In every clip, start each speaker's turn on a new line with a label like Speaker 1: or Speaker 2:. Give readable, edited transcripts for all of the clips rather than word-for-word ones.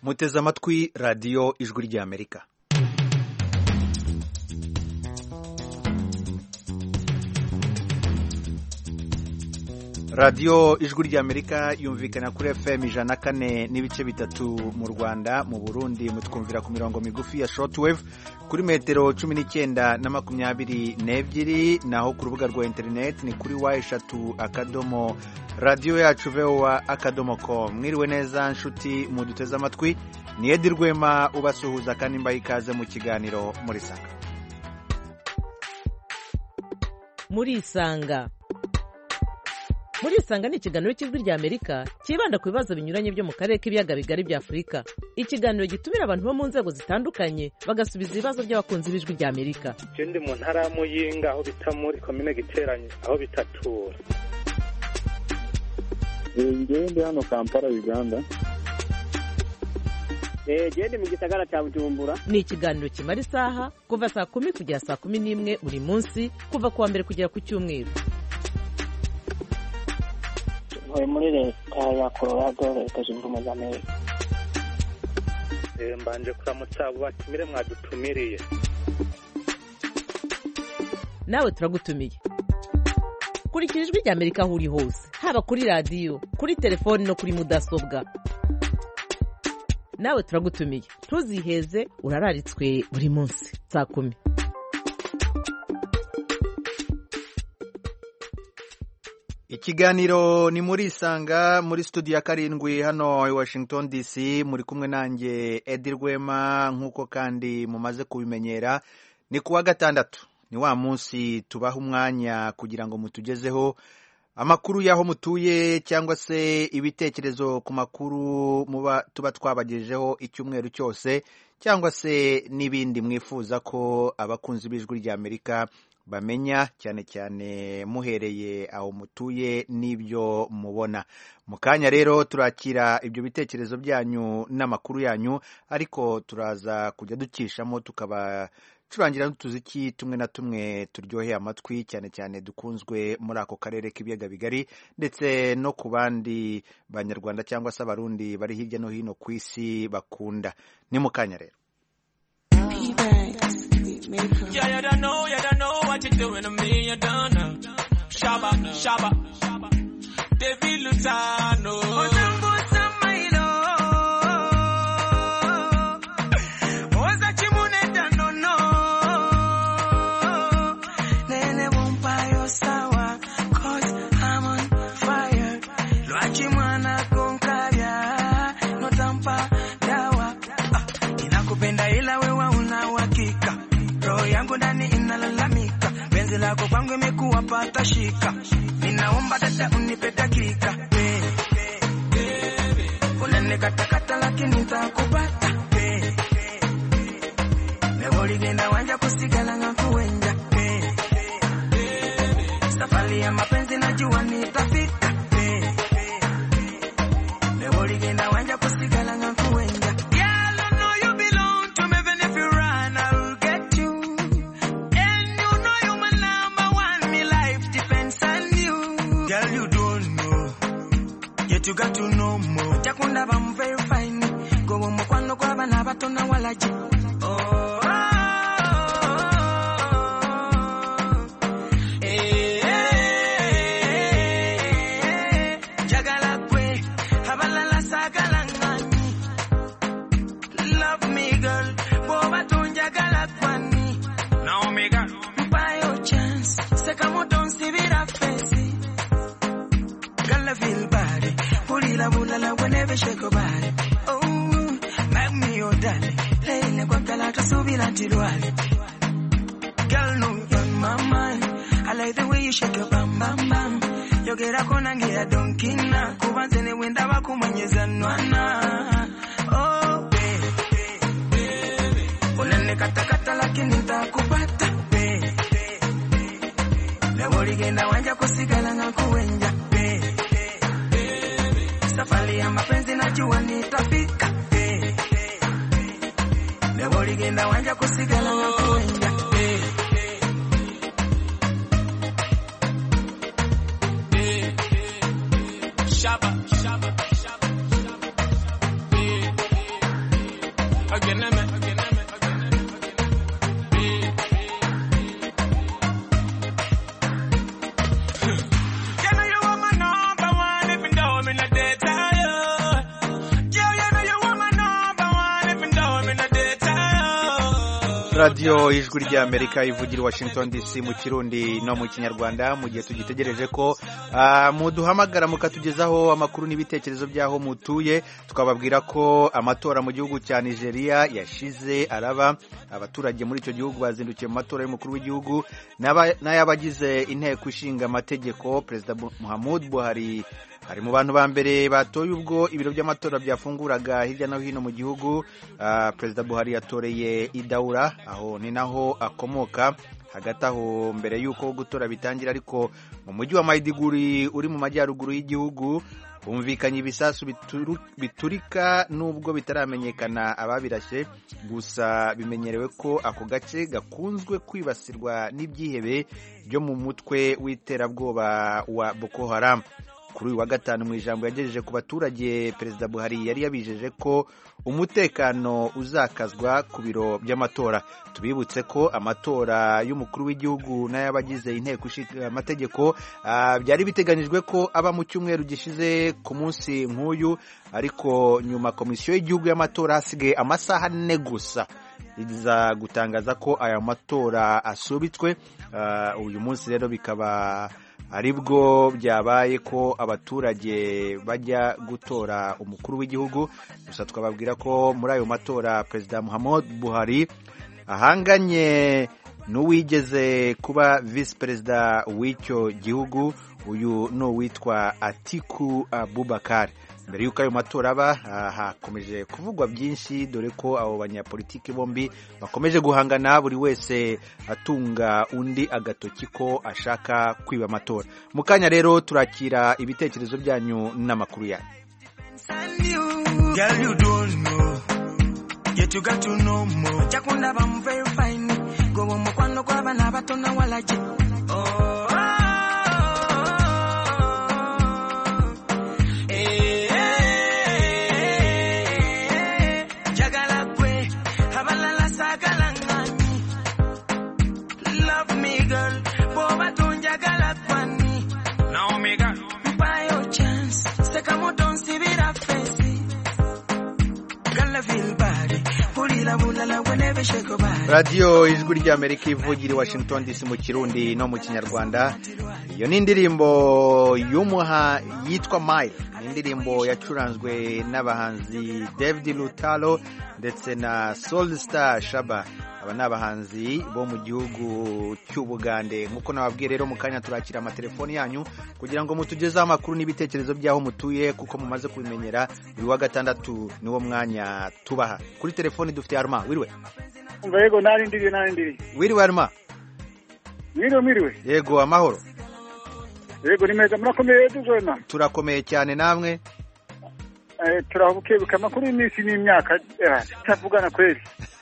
Speaker 1: muteze amatwi radiyo ijwi ry'Amerika. radiyo ijwi ry'Amerika yumvikana kuri FM 104.3 mu Rwanda, mu Burundi mutwumvira ku mirongo migufi ya shortwave kuri metero 19 na 22, naho ku rubuga rwa internet ni kuri y3 radio yacu voa.com. Mwiriwe neza nshuti muduteze amatwi, ni Edi Rwema ubasuhuza kandi mbaye ikaze mu kiganiro muri Sanga.
Speaker 2: Muri Sanga ni ikiganiro cy'ijwi ry'Amerika kibanda ku bibazo binyuranye byo mu karere k'ibiyaga bigari bya Afurika. Ikiganiro gitumira abantu bo mu nzego zitandukanye bagasubiza ibibazo by'abakunzi b'ijwi ry'Amerika.
Speaker 3: Ndi mu ntara ya Muyinga aho bita muri komine Giteranye aho bitatura.
Speaker 4: Ndi hano Kampala, Uganda.
Speaker 5: Ndi mu gisagara cya Bujumbura.
Speaker 2: Ni ikiganiro kimara isaha kuva saa 10 kugera saa 11 buri munsi, kuva kuwa mbere kugera ku cyumweru.
Speaker 5: Muri leta ya Colorado, leta zunze ubumwe za Amerika.
Speaker 3: Mbanje kuramutsa abo batumire mwadutumiriye.
Speaker 2: Nawe turagutumiye. Kurikira ijwi ry'Amerika aho uri hose, haba kuri radiyo, kuri telefoni no kuri mudasobwa. Nawe turagutumiye, ntuziheze, urararitswe buri munsi saa 10.
Speaker 1: Ikiganiro ni muri Sanga, muri studio ya 7 hano i Washington DC. Muri kumwe nanjye Edi Rwema, nkuko kandi mumaze kubimenyera, ni kuwa gatandatu, ni wa munsi tubaha umwanya kugira ngo mutugezeho amakuru y'aho mutuye cyangwa se ibitekerezo ku makuru tuba twabagejeho icyumweru cyose, cyangwa se n'ibindi mwifuza ko abakunzi b'ijwi ry'Amerika bamenya, cyane cyane muhereye aho mutuye n'ibyo mubona. Mu kanya rero turakira ibyo bitekerezo byanyu n'amakuru yanyu, ariko turaza kujya dukishamo tukabacurangira n'utuziki tumwe na tumwe turyoheye amatwi, cyane cyane dukunzwe muri ako karere k'ibiyaga bigari ndetse no ku bandi banyarwanda cyangwa se abarundi bari hirya no hino ku isi bakunda. Ni mu kanya rero.
Speaker 6: Yeah, you don't know what you're doing to me, you don't know. Shaba, David Lutano. Lako kwangu imekuwa pata shika, ninaomba dada unipe dakika. Unanikatakata lakini nitakupata. Leo ligenda wanja kusigala ngakuwenja. Safari ya mapenzi najua nitafika. Leo ligenda wanja kusigala ngakuwenja. You got to know more. Chakunda bam very fine. Go on mukwano kwa bana batona walaji. Oh. Jagala kwe habalala sagalangani. Love me girl, boba tunjagala kwani. Now me girl, by your chance. Sekamo don't see it face. Girl I feel bad. Bulala whenever shake your body. Oh, make me your daddy. Hey, ne kwa kala tusubira tilwali. Girl, no, you're on my mind. I like the way you shake your bam bam bam. Yogera kona ngira donkina. Kubanze ne wenda wakumanyeza nwana. Oh, baby. Unane katakata lakini nitakupata. Baby. Leo ligenda wanja kusigala ngakuwenja. Safari ya mapenzi najua nitafika. Leo ligenda wanja kusigala ngakuwenja. Shaba.
Speaker 1: Radio ijwi rya Amerika ivugira Washington DC mu Kirundi no mu Kinyarwanda mu gihe tugitegereje ko muduhamagara mukatugezaho amakuru n'ibitekerezo byaho mutuye tukababwira ko amatora mu gihugu cya Nigeria yashize araba abaturage muri icyo gihugu bazindukiye mu matora y'umukuru w'igihugu n'ayabagize inteko ishinga amategeko. Perezida Muhammadu Buhari hari mu bantu ba mbere batoye ubwo ibiro by'amatora byafunguraga hirya no hino mu gihugu. Perezida Buhari yatoreye Idaura, aho ni naho akomoka. Hagati aho mbere y'uko gutora bitangira ariko mu mujyi wa Maiduguri uri mu majyaruguru y'igihugu humvikanye ibisasu biturika nubwo bitaramenyekana ababirashe, gusa bimenyerewe ko ako gace gakunzwe kwibasirwa n'ibyihebe byo mu mutwe w'iterabwoba wa Boko Haram. Kuri uyu wa gatanu mu ijambo yagejeje ku baturage, Perezida Buhari yari yabijeje ko umutekano uzakazwa ku biro by'amatora. Tubibutse ko amatora y'umukuru w'igihugu n'ayabagize inteko ishinga amategeko byari biteganyijwe ko aba mu cyumweru gishize ku munsi nk'uyu, ariko nyuma komisiyo y'igihugu y'amatora hasigaye amasaha 4 gusa iza gutangaza ko aya matora asubitswe. Uyu munsi rero bikaba aribwo byabaye ko abaturage bajya gutora umukuru w'igihugu. Gusa twababwira ko muri ayo matora Perezida Muhammadu Buhari ahanganye n'uwigeze kuba visi perezida w'icyo gihugu, uyu no witwa Atiku Abubakar. Mbere y'uko ayo matora aba hakomeje kuvugwa byinshi, dore ko abo banyapolitiki bombi bakomeje guhangana, buri wese atunga undi agatoki ko ashaka kwiba amatora. Mu kanya rero turakira ibitekerezo byanyu n'amakuru yanyu. Radio ijwi rya Amerika ivugira Washington DC mu Kirundi no mu Kinyarwanda. Iyo ni indirimbo y'umuha yitwa Mile, indirimbo yacuranzwe n'abahanzi David Lutalo ndetse na Soul Star Shaba. Aba n'abahanzi bo mu gihugu cy'Ubugande. Nkuko nababwiye rero mu kanya turakira amatelefoni yanyu kugira ngo mutugezeho amakuru n'ibitekerezo byaho mutuye, kuko mumaze kubimenyera buri wa gatandatu niwo mwanya tubaha. Kuri telefoni dufite Arma. Wiriwe?
Speaker 4: Yego narindiriye.
Speaker 1: Wiriwe Arma?
Speaker 4: Miriwe.
Speaker 1: Yego amahoro.
Speaker 4: Yego nimeza murakomeye duzona.
Speaker 1: Turakomeye cyane namwe.
Speaker 4: Turabukebuka amakuru y'imisi n'imyaka tutavugana kweli.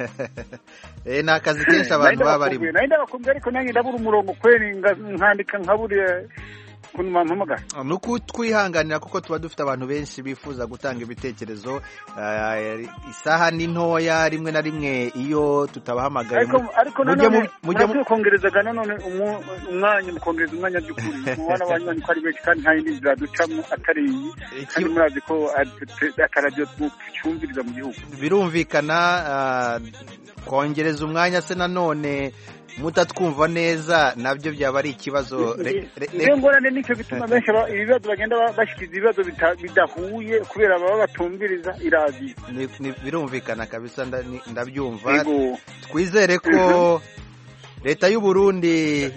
Speaker 1: Nakazi kenshi abantu baba barimo.
Speaker 4: Naenda bakumva ariko nange ndabura umurongo kweli nkandika nkaburiye kuntu mampamagara.
Speaker 1: Nuko twihanganira kuko tuba dufite abantu benshi bifuza gutanga ibitekerezo. Isaha ni ntoya rimwe na rimwe iyo tutabahamagaye.
Speaker 4: Ariko mujye kongerezaga none umwanya mukongereza umwanya by'ukuri. Mwana banywa ko ari benshi kandi nta yindi nzira ducamo atari iyi. Kandi murazi ko akaradiyo twumviriza mu gihugu. Birumvikana
Speaker 1: kongereza umwanya se nanone mutatwumva neza nabyo byaba ari ikibazo.
Speaker 4: Ngorane nicyo bituma benshi ibibazo bagenda bashikiza ibibazo bidahuye kubera baba batumviriza irazi.
Speaker 1: Birumvikana kabisa, ndabyumva. Twizere ko leta y'u Burundi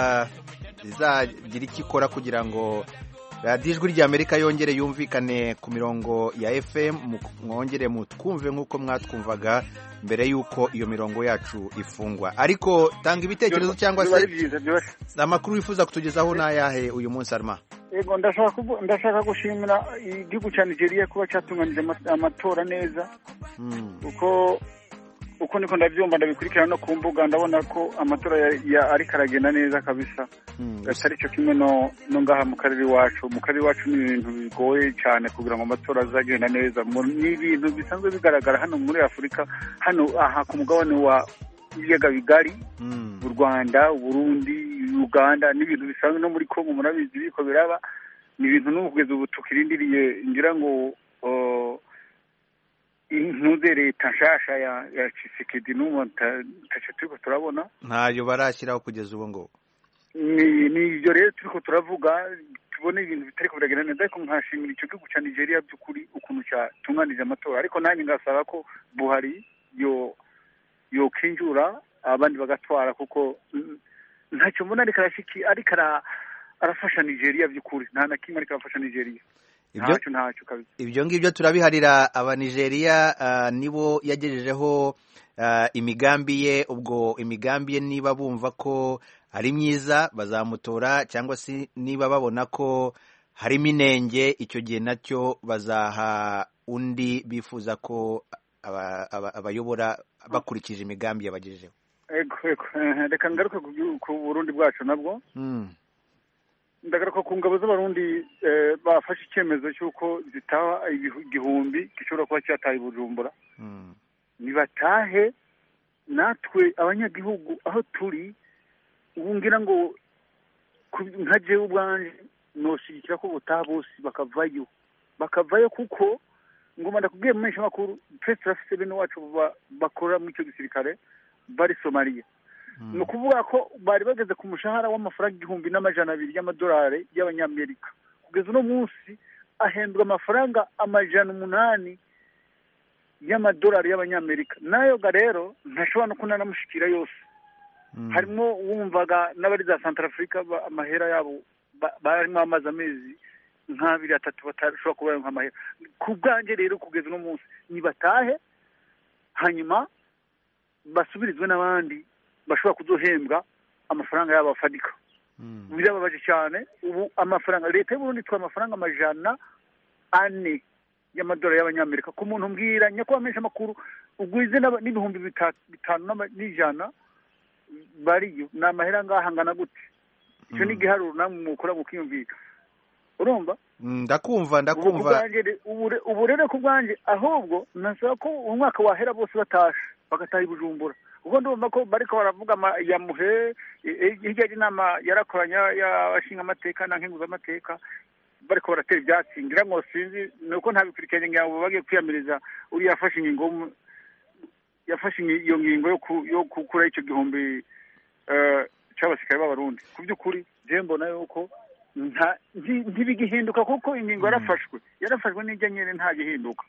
Speaker 1: izagira ikikora kugira ngo Radio ijwi rya Amerika yongere yumvikane ku mirongo ya FM, mwongere mutwumve nk'uko mwatwumvaga mbere y'uko iyo mirongo yacu ifungwa. Ariko tanga ibitekerezo cyangwa se amakuru wifuza kutugezaho n'ayahe uyu munsi Arma?
Speaker 4: Yego ndashaka gushimira igihugu cya Nigeria kuba cyatunganije amatora neza. Uko uko niko ndabyumva ndabikurikirana no ku mbuga ndabona ko amatora ariko aragenda neza kabisa atari cyo kimwe no ngaha mu karere iwacu ni ibintu bigoye cyane kugira ngo amatora azagenda neza ni ibintu bisanzwe bigaragara hano muri Afurika hano aha ku mugabane wa ibiyaga bigari u Rwanda Burundi Uganda n'ibintu bisanzwe no muri Kongo murabizi biko biraba ni ibintu n'ubugeze ubu tukirindiriye ngira ngo intuze leta nshasha ya Tshisekedi tacho turiko turabona
Speaker 1: ntayo barashyiraho kugeza ubu ngo
Speaker 4: ni ibyo rero turiko turavuga tubone ibintu bitariko biragenda neza ariko nkashimira icyo gihugu cya Nigeria by'ukuri ukuntu cyatunganije amatora ariko nanjye ngasaba ko Buhari yo kinjura abandi bagatwara kuko ntacyo mbona ariko arafasha Nigeria by'ukuri nta na kimwe ariko arafasha Nigeria ntacyo kabisa
Speaker 1: ibyo ngibyo turabiharira Abanigeria nibo yagejejeho imigambi ye ubwo imigambi ye niba bumva ko ari myiza bazamutora cyangwa se niba babona ko harimo inenge icyo gihe nacyo bazaha undi bifuza ko abayobora bakurikije imigambi yabagejejeho
Speaker 4: reka ngaruke ku Burundi bwacu nabwo ndagaruka ku ngabo z'abarundi bafashe icyemezo cy'uko zitaha igihumbi gishobora kuba cyataye i Bujumbura nibatahe natwe abanyagihugu aho turi ubu ngira ngo nka jewe ubwanje noshyigikira ko butaha bose bakavayo kuko ngoma ndakubwiye mu menshi makuru twese turafise bene wacu bakora muri icyo gisirikare bari Somalia ni ukuvuga ko bari bageze ku mushahara w'amafaranga 1,200 y'amadolari y'abanyamerika kugeza uno munsi ahembwa amafaranga 800 y'amadolari y'abanyamerika nayo ga rero ntashobora no kunanamushikira yose harimo wumvaga n'abari za Centrafrica amahera yabo barimo amazi amezi nk'abiri atatu batashobora kubayo nk'amahera ku bwanjye rero kugeza uno munsi nibatahe hanyuma basubirizwe n'abandi bashobora kuzohembwa amafaranga yabo afadika birababaje cyane ubu amafaranga leta y'u Burundi itwa amafaranga 400 y'amadolari y'abanyamerika ku muntu mbwira nyako bamesha amakuru ugwize n'ibihumbi 500 bariyo na mahera ngahangana gute icyo ni giharuro namwe mukora mukiyumvika urumva
Speaker 1: ndakumva
Speaker 4: ubu rero ku bwanjye ahubwo nasaba ko umwaka wahera bose batashe bagataha i Bujumbura ubwo ndumva ko bariko baravuga ya muhe hirya y'inama yarakoranya y'abashinga amateka na nkenguza amateka bariko baratera ibyatsi ngira ngo sinzi nuko ntabikurikiranye ngira ngo bagiye kwiyamiriza uri yafashe ingingo iyo ngingo yo kukura icyo gihumbi cy'abasirikare b'abarundi ku by'ukuri je mbona yuko ntibigihinduka kuko ingingo yarafashwe n'ijya nyene nta gihinduka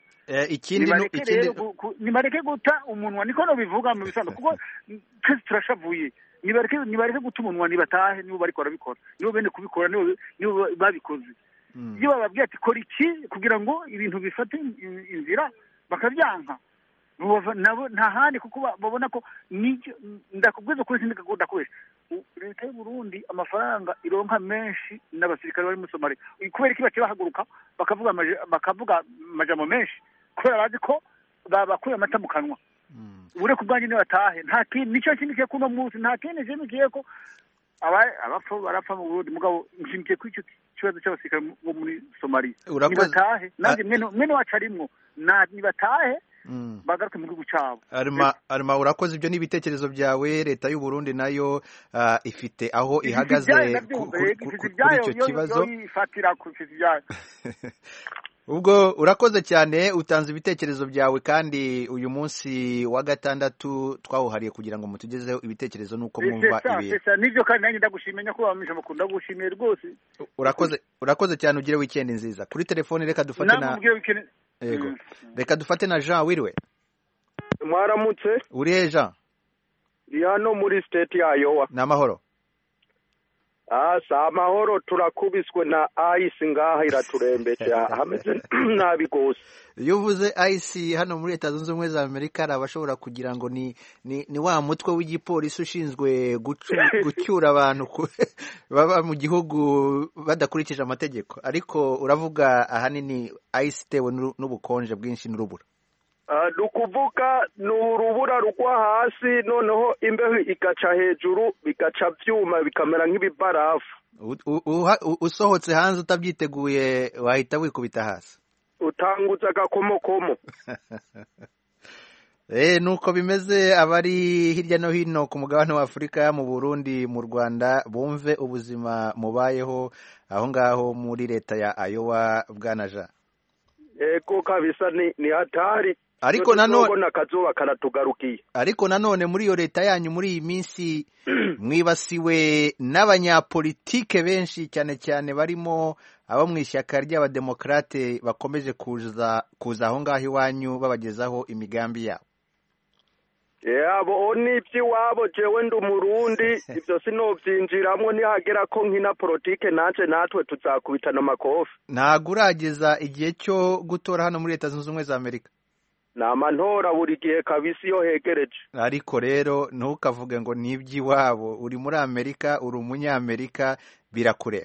Speaker 4: nibareke guta umunwa niko no bivuga mu bisanzwe kuko twese turashavuye nibareke guta umunwa nibatahe nibo bariko barabikora nibo bene kubikora nibo babikoze iyo bababwiye ati kora iki kugira ngo ibintu bifate inzira bakabyanka nabo nta handi kuko babona ko ndakubwiza kuri sindi gakunda kwese leta y'u Burundi amafaranga ironka menshi n'abasirikare bari muri Somalia kubera iki bahaguruka bakavuga amajambo menshi kubera bazi ko babakuye amata mu kanwa ure ku bwanjye nibatahe nta kintu nicyo kintu kuno munsi nta kintu cyemikiye ko abapfa barapfa mu Burundi mugabo nshimikiye kuri icyo kibazo cy'abasirikare bo muri Somalia nibatahe nanjye mwene wacu arimwo nibatahe bagaruke mu gihugu cyabo
Speaker 1: arima urakoze ibyo n'ibitekerezo byawe leta y'u Burundi nayo ifite aho ihagaze kuri icyo kibazo ubwo urakoze cyane utanze ibitekerezo byawe kandi uyu munsi wa gatandatu twawuhariye kugira ngo mutugezeho ibitekerezo nuko mwumva ibintu
Speaker 4: nibyo kandi nanjye ndagushimenya ko bamisha mukunda gushimiye rwose
Speaker 1: urakoze cyane ugire weekend nziza kuri telefone reka dufate na yego reka dufate na Jean wiriwe
Speaker 7: mwaramutse
Speaker 1: urihe Jean
Speaker 7: ndi hano muri state ya Iowa
Speaker 1: n'amahoro
Speaker 7: sa amahoro turakubiswe na ice ngaha iraturembetse hameze nabi gose
Speaker 1: iyo uvuze ice hano muri Leta Zunze Ubumwe za Amerika arabashobora kugira ngo ni wa mutwe w'igipolisi ushinzwe gucyura abantu baba mu gihugu badakurikije amategeko ariko uravuga ahanini ice tewe n'ubukonje bwinshi n'urubura
Speaker 7: nukuvuga ni urubura rugwa hasi noneho imbeho igaca hejuru bigaca vyuma bikamera nk'ibibarafu.
Speaker 1: Usohotse hanze utabyiteguye wahita wikubita hasi.
Speaker 7: Utanguza agakomokomo.
Speaker 1: Nuko bimeze abari hirya no hino ku mugabane wa Afurika, mu Burundi, mu Rwanda, bumve ubuzima mubayeho aho ngaho muri leta ya Iowa, Bwana Jean.
Speaker 7: Ego kabisa ni hatari.
Speaker 1: Ariko nanone
Speaker 7: akazuba karatugarukiye.
Speaker 1: Ariko nanone muri iyo leta yanyu muri iyi minsi mwibasiwe n'abanyapolitike benshi cyane cyane barimo abo mu ishyaka ry'abademokrate bakomeje kuza aho ngaho iwanyu babagezaho imigambi yabo.
Speaker 7: Abo ni iby'iwabo jewe ndi umurundi ibyo sinovyinjiramwo nihagera ko nkina politike natwe tuzakubitana amakofi.
Speaker 1: Ntago urageza igihe cyo gutora hano muri Leta Zunze Ubumwe za Amerika?
Speaker 7: Nama ntora buri gihe kabisi iyo hegereje.
Speaker 1: Ariko rero ntukavuge ngo ni iby'iwabo, uri muri Amerika, uri umunyamerika, birakureba.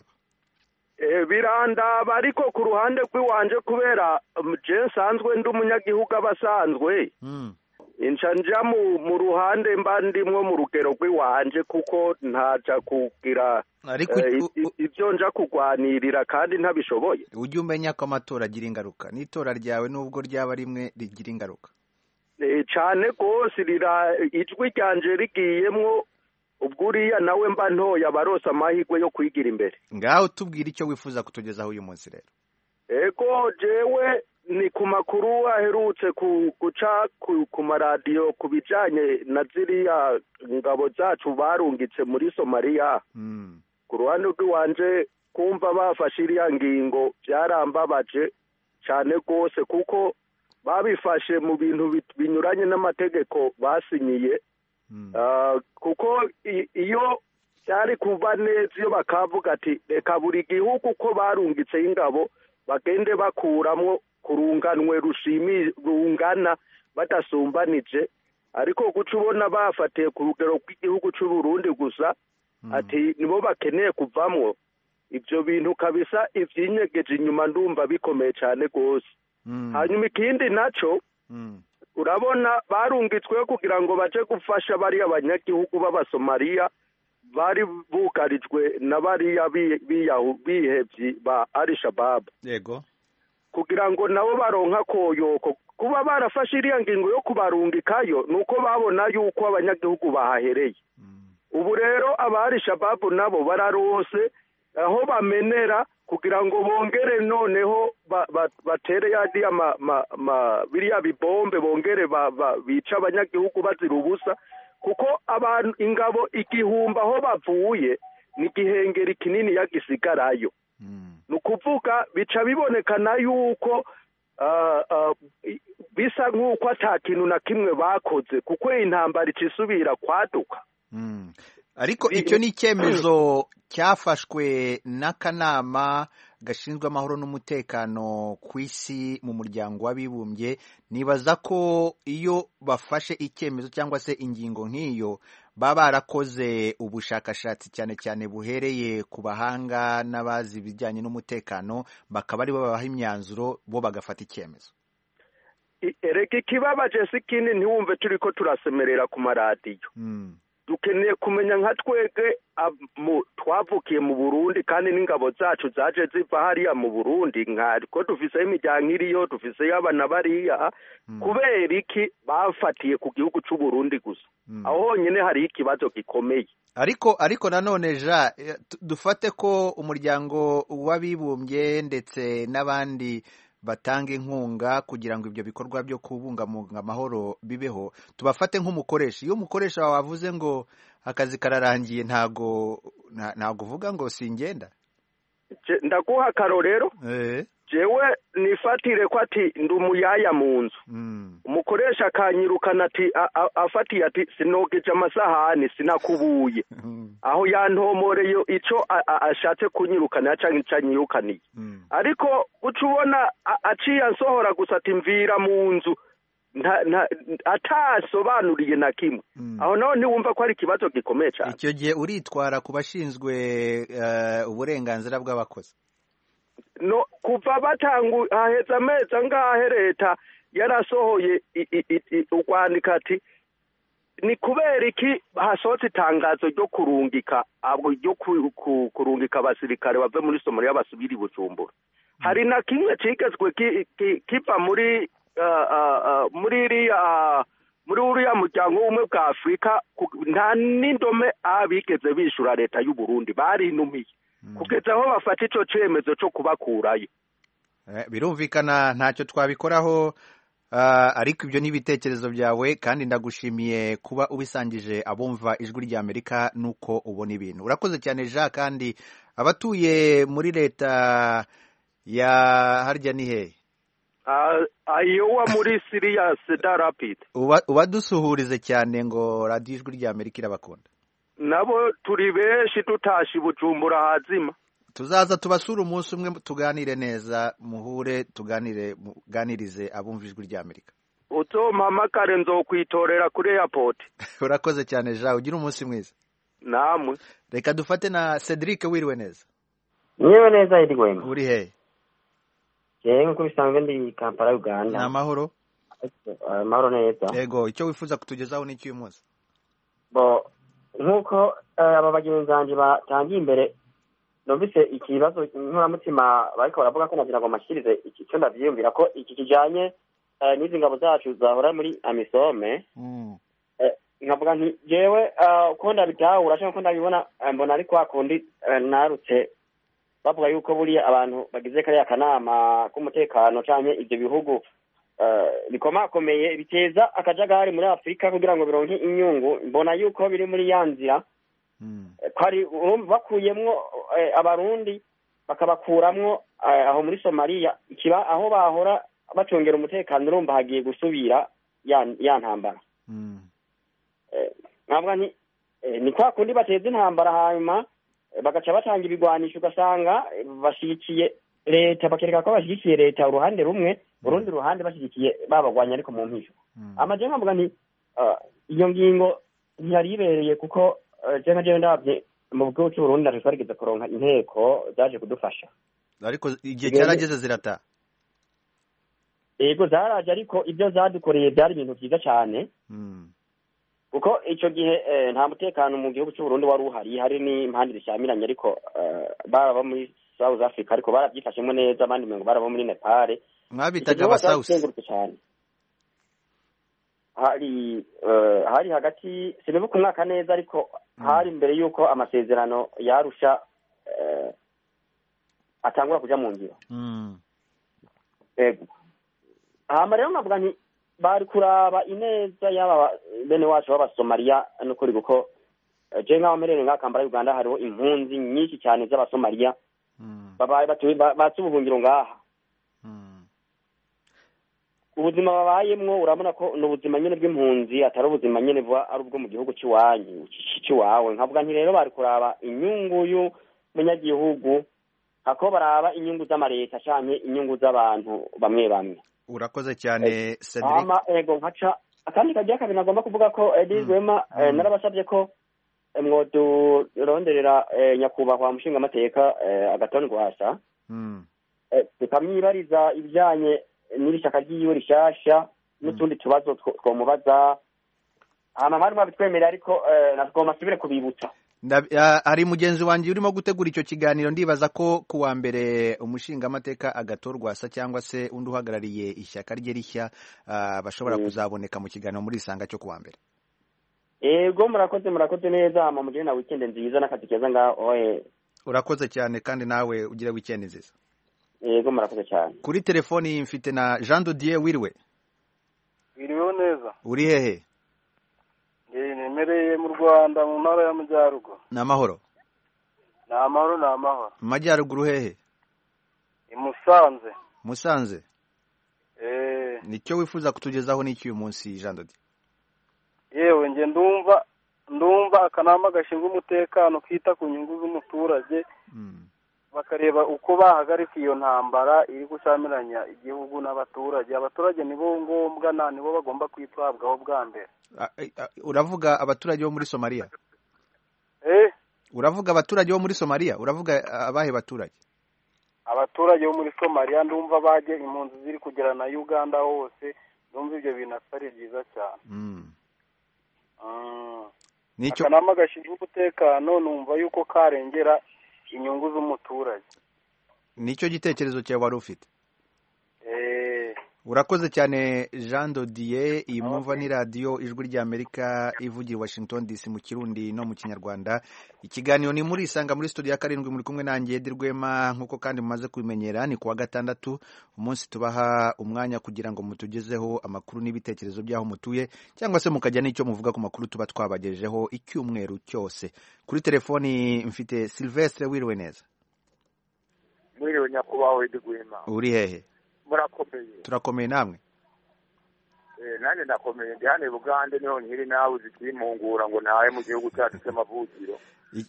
Speaker 7: Birandaba ariko ku ruhande rw'iwanje kubera je nsanzwe ndi umunyagihugu abasanzwe. Inca nja mu ruhande mba ndimwo mu rugero rw'iwanje kuko ntaja kugira ibyo nja kugwanirira kandi ntabishoboye.
Speaker 1: Ujye umenya ko amatora agira ingaruka, n'itora ryawe nubwo ryaba rimwe rigira ingaruka.
Speaker 7: Cane gose ijwi ryanje rigiyemwo ubwo uriya nawe mba ntoya barosa amahirwe yo kwigira imbere.
Speaker 1: Ngaho tubwira icyo wifuza kutugezaho uyu munsi rero.
Speaker 7: Ego jewe ni ku makuru aherutse guca ku maradiyo ku bijanye na ziriya ngabo zacu barungitse muri Somalia. Ku ruhande rw'iwanje kumva bafashe iriya ngingo byarambabaje cyane rwose kuko babifashe mu bintu binyuranye n'amategeko basinyiye. Kuko iyo cyari kuva neza iyo bakavuga ati reka buri gihugu ko barungitse ingabo bagende bakuramwo kurunganwe rungana badasumbanije, ariko guca ubona bafatiye ku rugero rw'igihugu cy'u Burundi gusa ati nibo bakeneye kuvamwo. Ibyo bintu kabisa ivyinyegeje inyuma ndumva bikomeye cyane gose. Hanyuma ikindi naco urabona barungitswe kugira ngo baje gufasha bari abanyagihugu b'Abasomaliya bari bugarijwe na bariya bihevyi ba Al-Shabaab.
Speaker 1: Yego.
Speaker 7: Kugira ngo nabo baronka koyoko kuba barafashe iriya ngingo yo kubarungikayo nuko babona yuko abanyagihugu bahahereye. Ubu rero abari Shabaab nabo bararose aho bamenera kugira ngo bongere noneho batere yadi biriya bibombe bongere bica abanyagihugu bazira ubusa kuko abantu ingabo igihumba aho bavuye ni gihengeri kinini yagisigarayo. Nukuvuga bica bibonekana yuko bisa nk'uko ata kintu na kimwe bakoze kuko intambara icisubira kwaduka.
Speaker 1: Ariko icyo ni icyemezo cyafashwe n'akanama gashinzwe amahoro n'umutekano ku isi mu muryango w'abibumbye. Nibaza ko iyo bafashe icyemezo cyangwa se ingingo nk'iyo baba barakoze ubushakashatsi cyane cyane buhereye ku bahanga n'abazi ibijyanye n'umutekano, bakaba ari bo babaha imyanzuro bo bagafata icyemezo.
Speaker 7: Erega ikibabaje si kindi ntiwumve turiko turasemerera ku maradiyo. Dukeneye kumenya nka twege twavukiye mu Burundi kandi n'ingabo zacu zaje ziva hariya mu Burundi ko dufise imiryango iriyo dufise abana bariya kubera iki bafatiye ku gihugu cy'u Burundi gusa. Aho honyine hari ikibazo gikomeye.
Speaker 1: Ariko nanone ja dufate ko umuryango w'abibumbye ndetse n'abandi batanga inkunga kugira ngo ibyo bikorwa byo kubungabunga amahoro bibeho, tubafate nk'umukoresha. Iyo umukoresha wawe avuze ngo akazi kararangiye ntago uvuga ngo singenda.
Speaker 7: Ndaguha akarorero. Jewe nifatire ko ati ndi umuyaya mu nzu. Umukoresha akanyirukana ati afatiye ati sinogeje amasahani sinakubuye. Aho yantomoreye ico ashatse kunyirukana cyangwa icanyirukaniye. Ariko uca ubona aciye ansohora gusa ati mvira mu nzu atasobanuriye na kimwe. Aho naho ntiwumva ko ari ikibazo gikomeye cyane.
Speaker 1: Icyo gihe uritwara ku bashinzwe uburenganzira bw'abakozi.
Speaker 7: No kuva haheze amezi angahe leta yarasohoye urwandika ati ni kubera iki hasohotse itangazo ryo kurungika abasirikare bave muri Somalia basubira i Bujumbura. Hari na kimwe cigezwe kiva muri uriya muryango w'ubumwe bwa Afurika, nta n'indome abigeze bishura leta y'u Burundi, barinumiye kugeza aho bafata ico cemezo co kubakurayo.
Speaker 1: Birumvikana ntacyo twabikoraho, ariko ibyo ni ibitekerezo byawe kandi ndagushimiye kuba ubisangije abumva ijwi rya Amerika nuko ubona ibintu. Urakoze cyane Jean, kandi abatuye muri leta ya harya ni hehe?
Speaker 7: Iowa muri Syria, Cedar Rapids.
Speaker 1: Ubadusuhurize cyane ngo radio ijwi rya Amerika irabakunda.
Speaker 7: Nabo turi benshi tutashi Bujumbura hazima.
Speaker 1: Tuzaza tubasura umunsi umwe tuganire neza, muhure tuganirize abumva ijwi rya Amerika.
Speaker 7: Uzompamagare nzokwitorera kuri airport.
Speaker 1: Urakoze cyane Jean, ugira umunsi mwiza.
Speaker 7: Namwe.
Speaker 1: Reka dufate na Cedric, wiriwe neza.
Speaker 8: Niwe neza Edwin.
Speaker 1: Uri he?
Speaker 8: Nkuko bisanzwe ndi Kampala, Uganda.
Speaker 1: Namahoro?
Speaker 8: Amahoro neza.
Speaker 1: Yego, icyo wifuza kutugezaho ni iki uyu munsi?
Speaker 8: Nkuko aba bagenzi banje batangiye imbere, numvise ikibazo nkuramutima bariko baravuga ko nagira ngo mashikirize iki cyo ndavyiyumvira ko iki kijanye n'izi ngabo zacu zahora muri Amisome. Nkavuga nti jewe uko ndabitahura cyangwa uko ndabibona, mbona ari kwa kundi narutse bavuga yuko buri abantu bagize kariya kanama k'umutekano canke ivyo bihugu bikomakomeye biteza akajagari muri Afurika kugira ngo bironke inyungu. Mbona yuko biri muri yanzira kwari bakuyemwo abarundi bakabakuramwo aho muri Somalia, ikiba aho bahora bacongera umutekano, urumva hagiye gusubira ya ntambara. Nkavuga ni kwa kundi bateza intambara hanyuma bagaca batanga ibigwanisho, ugasanga bashigikiye leta, bakereka ko bashigikiye leta uruhande rumwe, urundi ruhande bashigikiye babagwanya ariko mu mpisho. Amaje nkavuga nti iyo ngingo ntiyari ibereye, kuko jewe ndabye mu gihugu cy'u Burundi ariko twarigeze kuronka inteko zaje kudufasha,
Speaker 1: ariko igihe cyarageze zirata.
Speaker 8: Yego zaraje, ariko ibyo zadukoreye byari ibintu byiza cyane, kuko icyo gihe nta mutekano mu gihugu cy'u Burundi wari uhari, hari n'impande zishamiranye, ariko baraba muri South Africa ariko barabyifashemo neza, abandi ngo baraba muri Nepal.
Speaker 1: Mwabitaga abasausi
Speaker 8: cyane. Hari hagati sinibuka umwaka neza, ariko hari mbere yuko amasezerano yarusha atangura kuja mu ngiro. Yego. Rero navuga nti bari kuraba ineza y'aba bene wacu b'Abasomalia n'ukuri, kuko je nkaho merere nka Kampala, Uganda hariho impunzi nyinshi cyane z'Abasomalia babaye batse ubuhungiro ngaha. Ubuzima babayemwo urabona ko n'ubuzima nyene bw'impunzi, atari ubuzima nyene bwa ari ubwo mu gihugu cy'iwanyu cy'iwawe. Nkavuga nti rero bari kuraba inyungu y'umunyagihugu, hako baraba inyungu z'amareta canke inyungu z'abantu bamwe bamwe.
Speaker 1: Urakoze cyane Cedric.
Speaker 8: Ego nkaca akandi kajya kabiri nagomba kuvuga ko Edwema narabasabye ko mwoduronderera nyakubahwa mushinga amateka Agathon Rwasa, tukamwibariza ibijanye n'iri shyaka ry'iwe rishasha n'utundi tubazo twomubaza. Hari mwabitwemerera, ariko natugomba asubire kubibutsa.
Speaker 1: Hari mugenzi wanjye urimo gutegura icyo kiganiro, ndibaza ko kuwa mbere umushinga amateka Agathon Rwasa cyangwa se undi uhagarariye ishyaka rye rishya bashobora kuzaboneka mu kiganiro muri Isanga cyo kuwa mbere.
Speaker 8: Yego, murakoze neza, mugire na weekend nziza n'akazi keza ngaho.
Speaker 1: Urakoze cyane, kandi nawe ugire weekend nziza.
Speaker 8: Yego, murakoze cyane.
Speaker 1: Kuri telefoni mfite na Jean Dodier. Wiriwe?
Speaker 9: Wiriwe neza.
Speaker 1: Uri hehe?
Speaker 9: Nemereye mu Rwanda, mu ntara y'Amajyaruguru.
Speaker 1: Namahoro?
Speaker 9: Namahoro.
Speaker 1: Mu Majyaruguru hehe?
Speaker 9: I Musanze.
Speaker 1: Musanze? Nicyo wifuza kutugezaho n'iki uyu munsi Jean Dodier?
Speaker 9: Yewe nge ndumva akanama gashinzwe umutekano kita ku nyungu z'umuturage, bakareba uko bahagarika iyo ntambara iri gusamiranya igihugu n'abaturage. Abaturage nibo ngombwa, nibo bagomba kwitabwaho bwa mbere.
Speaker 1: Uravuga abaturage bo muri Somalia? Uravuga abaturage bo muri Somalia? Uravuga abahe baturage?
Speaker 9: abaturage bo muri Somalia ndumva baje impunzi ziri kugera na Uganda hose, ndumva ibyo bintu atari byiza cyane. Akanama gashinzwe umutekano numva yuko karengera inyungu z'umuturage.
Speaker 1: Nicyo gitekerezo cyawe wari ufite? Urakoze cyane Jean Dodier. Iyi mwumva ni radio Ijwi ry'Amerika ivugira Washington DC mu Kirundi no mu Kinyarwanda. Ikiganiro ni muri isanga muri studio ya karindwi, muri kumwe nanjye Edi Rwema. Nkuko kandi mumaze kubimenyera, ni kuwa gatandatu, umunsi tubaha umwanya kugira ngo mutugezeho amakuru n'ibitekerezo by'aho mutuye, cyangwa se mukajya n'icyo muvuga ku makuru tuba twabagejejeho icyumweru cyose. Kuri telefoni mfite Sylvestre. Wiriwe neza?
Speaker 10: Mwiriwe nyakubahwa Edi Rwema.
Speaker 1: Uri hehe?
Speaker 10: Murakomeye?
Speaker 1: Turakomeye, namwe?
Speaker 10: Nanjye ndakomeye, ndi hano i Bugande, niho nkiri nawe uzikimungura ngo nawe mu gihugu cyacu cy'amavukiro.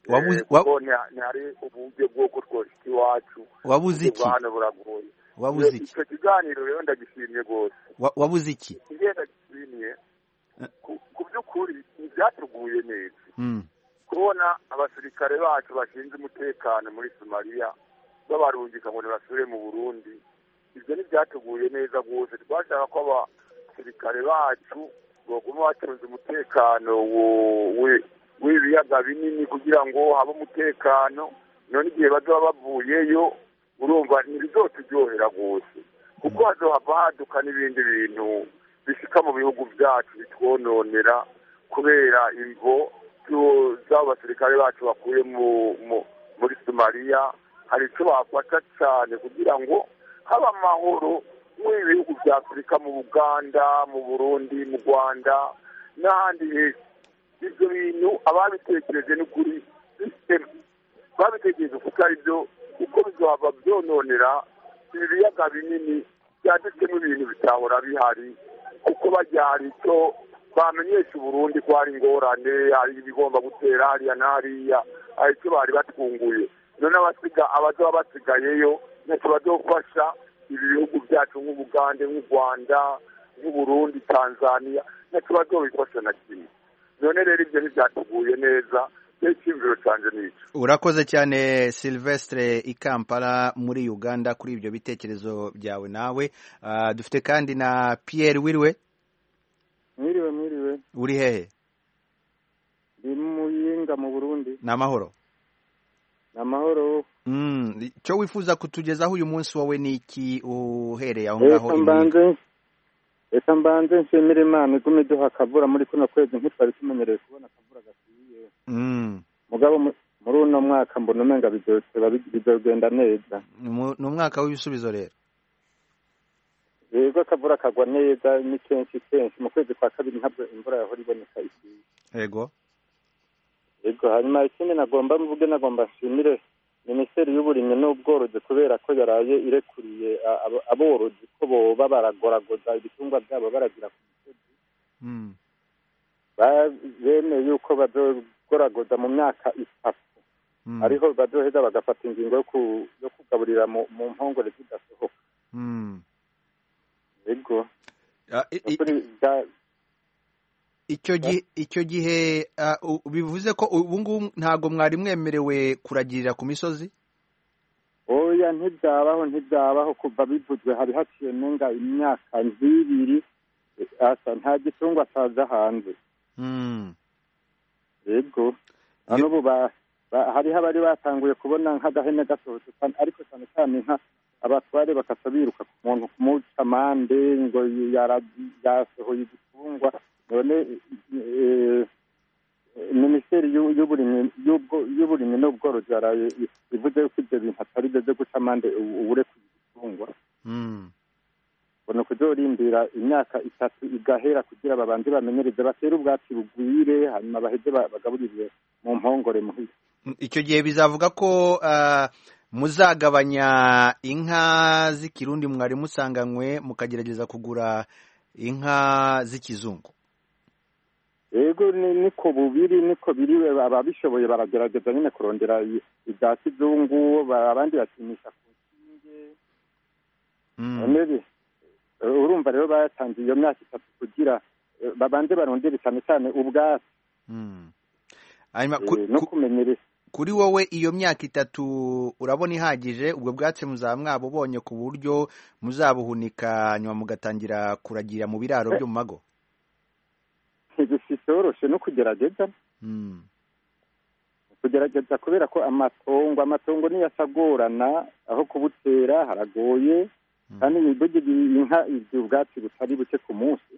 Speaker 10: Ntihari uburyo bwo kutwoshya iwacu.
Speaker 1: Wabuze iki?
Speaker 10: Hano buragoye.
Speaker 1: Wabuze iki?
Speaker 10: Icyo kiganiro rero ndagishimye rwose.
Speaker 1: Wabuze iki?
Speaker 10: Ndagishimye. Ku by'ukuri byatuguye neza. Kubona abasirikare bacu bashinzwe umutekano muri Somalia babarungika ngo basubire mu Burundi, ibyo ntibyatuguye neza rwose. Twashaka ko abasirikare bacu baguma bacunze umutekano w'ibiyaga binini kugira ngo habe umutekano. None igihe bazaba bavuyeyo, urumva ntibizoturyohera rwose, kuko hazohava haduka n'ibindi bintu bishika mu bihugu byacu bitwononera kubera imvo z'abo basirikare bacu bakuye muri Somalia. Hari icyo bafata cyane kugira ngo haba amahoro mu bihugu bya Afurika, mu Uganda, mu Burundi, mu Rwanda n'ahandi hose. Ibyo bintu ababitekereje n'ukuri babitekereje kuko ari byo, kuko bizohava byononera ibiyaga binini byaditsemo ibintu bitahora bihari, kuko bajya hari icyo bamenyesha Burundi ko hari ingorane, hari ibigomba gutera hariya n'hariya, hari icyo bari batwunguye. None abazaba basigayeyo ntacyo bazofasha ibi bihugu byacu nk'Ubugande, nk'u Rwanda, nk'u Burundi, Tanzania, ntacyo bazobifasha na kimwe. None rero ibyo ntibyatuguye neza, n'icyumviro cyanjye n'icyo.
Speaker 1: Urakoze cyane Sylvestre i Kampala muri Uganda kuri ibyo bitekerezo byawe nawe. Dufite kandi na Pierre. Wiriwe?
Speaker 11: Mwiriwe.
Speaker 1: Uri hehe?
Speaker 11: Ndi mu Yinga mu Burundi.
Speaker 1: N'amahoro?
Speaker 11: N'amahoro.
Speaker 1: Icyo wifuza kutugezaho uyu munsi wowe ni iki uhereye aho ngaho?
Speaker 11: Reka mbanze nshimire Imana igume iduha akavura muri kuno kwezi ntitwari tumenyereye kubona akavura gakwiye. Mugabo muri uno mwaka mbona umenga bizogenda neza.
Speaker 1: Ni umwaka w'ibisubizo rero.
Speaker 11: Yego, akavura kagwa neza ni kenshi mu kwezi kwa kabiri ntabwo imvura yahora iboneka ikwiye.
Speaker 1: Yego,
Speaker 11: hanyuma ikindi nagomba nshimire Minisiteri y'Uburimyi n'Ubworozi kubera ko yaraye irekuriye aborozi ko boba baragoragoza ibitungwa byabo baragira ku misozi. Bemeye yuko bazogoragoza mu myaka 3, ariho bazoheza bagafata ingingo yo kugaburira mu mpongore zidasohoka. Yego.
Speaker 1: Icyo gihe bivuze ko ubu ngubu ntabwo mwari mwemerewe kuragirira ku misozi?
Speaker 11: Oya, ntibyabaho kuva bivuzwe hari haciye nenga imyaka 2 asa nta gitungwa ataza hanze. Yego, n'ubu hariho abari batanguye kubona nk'agahene gasohotse, ariko cyane cyane abatware bakasa biruka ku muntu kumuca amande ngo yasohoye igitungwa. None Minisiteri y'Uburimyi n'Ubworozi yaraye ivuze yuko ibyo bintu atari byo guca amande ubure ku gitungwa. Bona kuzorindira imyaka 3 igahera kugira babanze bamenyereze batera ubwatsi bugwire, hanyuma baheze bagaburire mu mpongore muhira.
Speaker 1: Icyo gihe bizavuga ko muzagabanya inka z'ikirundi mwari musanganywe mukagerageza kugura inka z'ikizungu.
Speaker 11: Yego, niko biri ababishoboye baragerageza nyine kurondera ibya kizungu, abandi bakinisha ku nshinge. Urumva rero batangiye iyo myaka 3 kugira babanze barondere cyane cyane ubwatsi.
Speaker 1: kuri wowe iyo myaka 3 urabona ihagije? Ubwo bwatsi muzaba mwabubonye ku buryo muzabuhunika nyuma mugatangira kuragira mu biraro byo mu mago?
Speaker 11: Ntibisoroshe no kugerageza kubera ko amatongo niyo asagorana, aho kubutera haragoye, kandi inka ibyo ubwatsi butari buke ku munsi.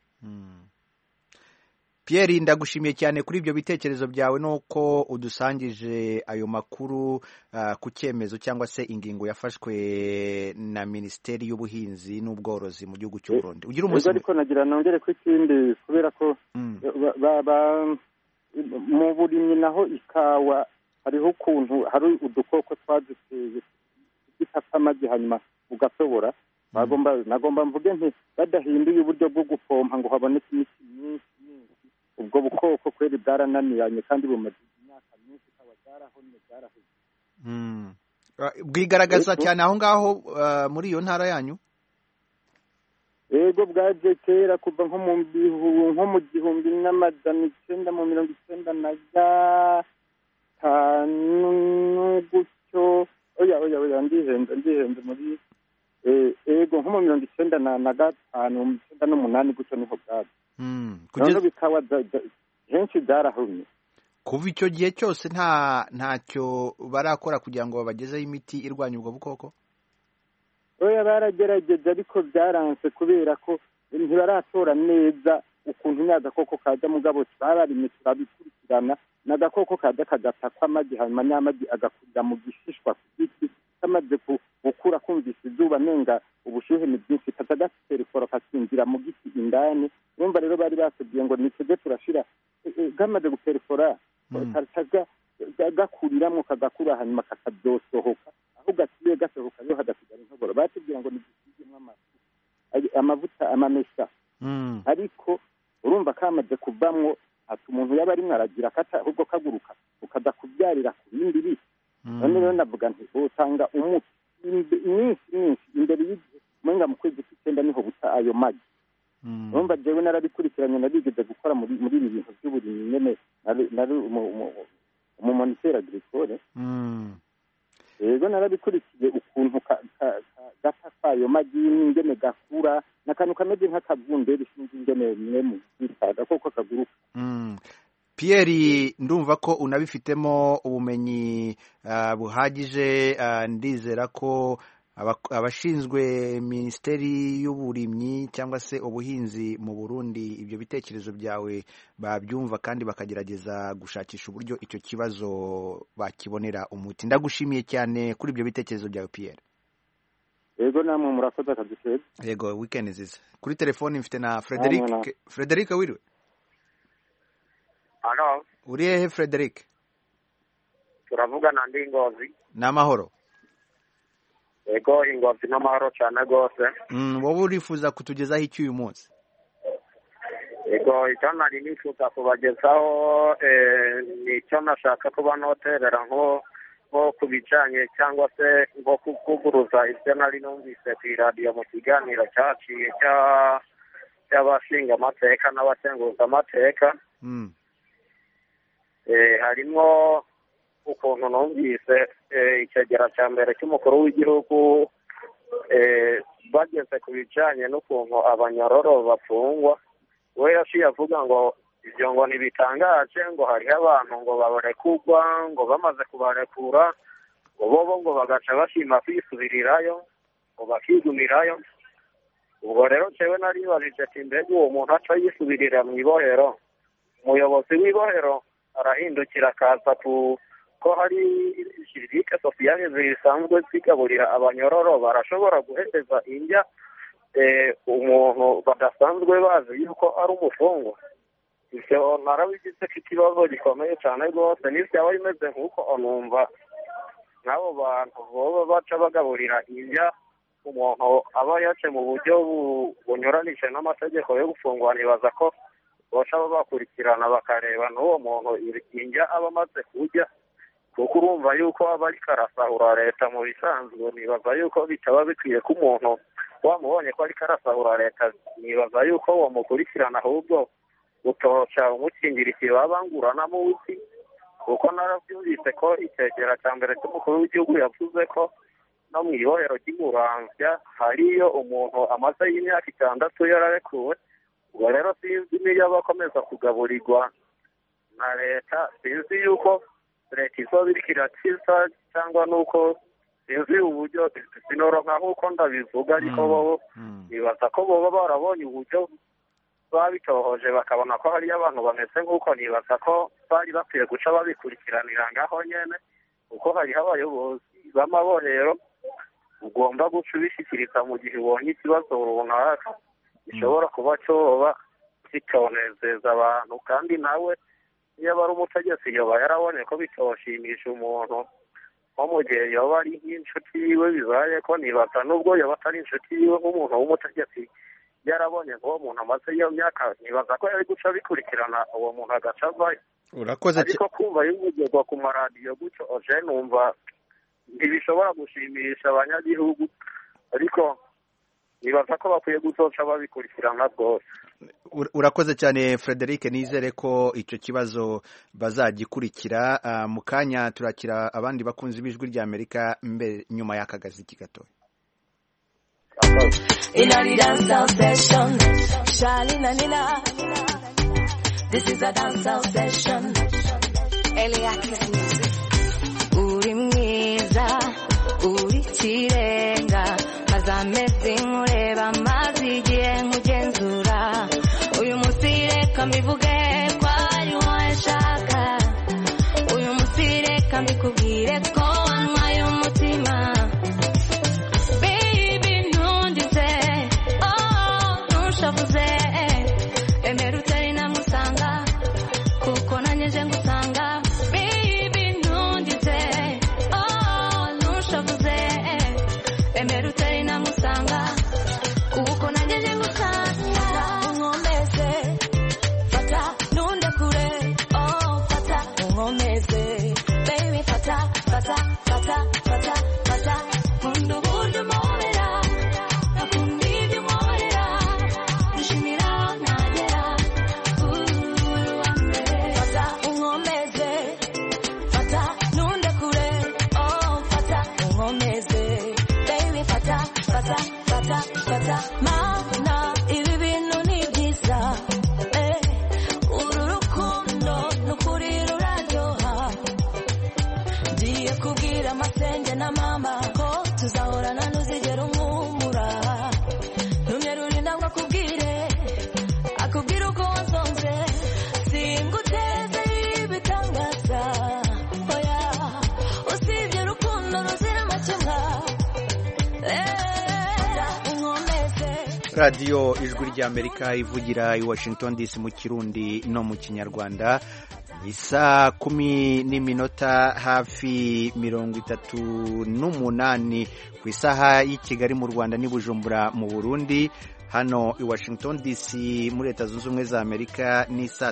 Speaker 1: Pierre, ndagushimiye cyane kuri ibyo bitekerezo byawe nuko udusangije ayo makuru ku cyemezo cyangwa se ingingo yafashwe na Minisiteri y'Ubuhinzi n'Ubworozi mu gihugu cy'u Burundi. Ugira umunsi
Speaker 11: ariko nagira nongere ku ikindi, kubera ko mu burimyi naho ikawa hariho ukuntu hari udukoko twaziteye zifata amagi hanyuma ugatobora. Nagomba mvuge nti badahinduye uburyo bwo gupompa ngo haboneke imiti myinshi, ubwo bukoko kweri bwarananiranye kandi bumaze imyaka myinshi, ikawa zaraheze.
Speaker 1: Bwigaragaza cyane aho ngaho muri iyo ntara yanyu?
Speaker 11: Yego, bwaje kera kuva nko mu 1995 gutyo. Oya ndihenze muri yego nko mu 1995 98 gutyo niho bwaje. Kugeza bikawa henshi zarahumye.
Speaker 1: Kuva icyo gihe cyose ntacyo barakora kugira ngo babagezeho imiti irwanya ubwo bukoko?
Speaker 11: Oya, baragerageza ariko byaranse kubera ko ntibaratora neza ukuntu n'agakoko kaza mugabo bararimye turabikurikirana, n'agakoko kaza kagatakwa amagi hanyuma n'amagi agakurira mu gishishwa ku giti, kamaze gukura kumvise izuba nenga ubushyuhe ni bwinshi, kaza gaterefora kakinjira mu giti indani. Urumva rero bari batubwiye ngo nitujye turashira gamaze guterefora gakuriramo kagakura hanyuma kakabyosohoka, aho gasiye gasohoka yo hadasigara intoboro. Batubwira ngo nigisigemo amavuta amamesa, ariko urumva kamaze kuvamwo ati umuntu yaba ari mwaragira kata ahubwo kaguruka ukaza kubyarira ku bindi biti. None rero navuga nti utanga umuti myinshi imbere y'igihe mwenga mu kwezi kw'icyenda niho buta ayo magi. Urumva jewe narabikurikiranye, nabigeze gukora muri ibi bintu by'uburimyi nyene, nari mu moniteur agricole. Yego, narabikurikiye ukuntu gata kwayo magi n'ingene gakura, n'akantu kameze nk'akavunderi sinzi ingene mwe mu bitaga koko kaguruka.
Speaker 1: Pierre, ndumva ko unabifitemo ubumenyi buhagije. Ndizera ko abashinzwe Minisiteri y'Uburimyi cyangwa se ubuhinzi mu Burundi ibyo bitekerezo byawe babyumva kandi bakagerageza gushakisha uburyo icyo kibazo bakibonera umuti. Ndagushimiye cyane kuri ibyo bitekerezo byawe Pierre.
Speaker 11: Yego, namwe murakoze akazi keza.
Speaker 1: Yego, weekend nziza. Kuri telefone mfite na Frederic. Frederic, wiriwe?
Speaker 10: Halo.
Speaker 1: Uri hehe Frederic?
Speaker 10: Turavugana ndi Ngozi.
Speaker 1: N'amahoro?
Speaker 10: Yego, Ngozi n'amahoro cyane rwose.
Speaker 1: Wowe urifuza kutugezaho iki uyu munsi?
Speaker 10: Yego, icyo nari nifuza kubagezaho ni icyo nashaka kuba noterera nko ku bijyanye cyangwa se nko kuvuguruza ibyo nari numvise ku iradiyo mu kiganiro cyaciye cy'abashinga amateka n'abasenguza amateka. Harimo ukuntu numvise ikigera cya mbere cy'umukuru w'igihugu bageze ku bijyanye n'ukuntu abanyororo bafungwa. We yaciye avuga ngo ibyo ngo ntibitangaje, ngo hariho abantu ngo babarekurwa, ngo bamaze kubarekura ngo bo ngo bagaca bashima kwisubirirayo, ngo bakigumirayo. Ubwo rero cyewe naribajije ati mbega uwo muntu aca yisubirira mu ibohero, umuyobozi w'ibohero arahindukira akaza ko hari shirike sosiyale zisanzwe zigaburira abanyororo, barashobora guhereza indya umuntu badasanzwe bazi yuko ari umufungwa. Ibyo narabigize ko ikibazo gikomeye cyane rwose, n'ibyaba bimeze nk'uko numva n'abo bantu boba baca bagaburira indya umuntu aba yace mu buryo bunyuranije n'amategeko yo gufungwa. Nibaza ko baca bakurikirana bakareba n'uwo muntu indya aba amaze kurya, kuko urumva yuko aba ariko arasahura leta. Mu bisanzwe nibaza yuko bitaba bikwiye ko umuntu wamubonye ko ariko arasahura leta, nibaza yuko wamukurikirana ahubwo utoca umukingira ikibaba nguranamo uti
Speaker 12: kuko narabyumvise ko icyegera cya mbere cy'umukuru w'igihugu yavuze ko no mu ibohero ry'Imuramvya hariyo umuntu amaze y'imyaka 6 yararekuwe. Ubwo rero sinzi niyo bakomeza kugaburirwa na leta, sinzi yuko leta izoba iriko irakiza cyangwa nuko sinzi uburyo sinoronka nk'uko ndabivuga, ariko bobo nibaza ko boba barabonye uburyo babitohoje bakabona ko hariyo abantu bameze nk'uko, nibaza ko bari bakwiye guca babikurikiranira ngaho nyene, kuko hariho abayobozi b'amabohero ugomba guca ubishyikiriza mu gihe ubonye ikibazo runaka gishobora kuba cyoba kitonezeza abantu, kandi nawe iyo aba ari umutegetsi yoba yarabonye ko bitoshimisha umuntu nko mu gihe yoba ari nk'inshuti yiwe bibaye ko, nibaza nubwo yoba atari inshuti yiwe nk'umuntu w'umutegetsi yarabonye nk'uwo muntu amaze iyo myaka, nibaza ko yari guca bikurikirana uwo muntu agaca avayo. Ariko kumva yivugirwa ku maradiyo gutyo oje numva ntibishobora gushimisha abanyagihugu, ariko nibaza ko bakwiye gutoca babikurikirana rwose.
Speaker 1: Urakoze cyane Frederic, nizere ko icyo kibazo bazagikurikira. Mu kanya turakira abandi bakunzi b'ijwi rya Amerika mbere nyuma y'akagazi gatoya.
Speaker 13: This is a dancehall session. Eliakis music. Uri mwiza, uri kirenga, mazamezi nkureba mazi igihe nkugenzura. Uyu munsi reka mbivuge ko ari wowe nshaka. Uyu munsi reka mbikubwire ko wantwaye umutima. Baby ntundize, oh ntushavuze. Emera utari namusanga, kuko nanyeje ngusanga. Baby ntundize, oh ntushavuze. Emera utari namusanga, kuko nanyeje ngusanga. Unkomeze, fata nundekure, oh fata unkomeze. Baby fata, fata, fata, fata, fata. Nkunda uburyo umpobera, nakunda ibyo unkorera. Nishimira aho ntagera, uri uwa mbere. Fata unkomeze, fata nundekure, oh fata unkomeze. Baby fata, fata, fata, fata. Mana ibi bintu ni byiza, uru rukundo nukuri ruraryoha. Ngiye kubwira amasenge na mama ko tuzahorana ntuzigera umwumura. Numye rurinda ngo akubwire uko wazonze. Singuteze ibitangaza, oya usibye urukundo ruzira amakemwa.
Speaker 1: radiyo ijwi rya Amerika ivugira i Washington DC mu Kirundi no mu Kinyarwanda. Isa 10 hafi 38 ku isaha y'i Kigali mu Rwanda n'i Bujumbura mu Burundi. Hano i Washington DC muri Leta Zunze Ubumwe za Amerika ni saa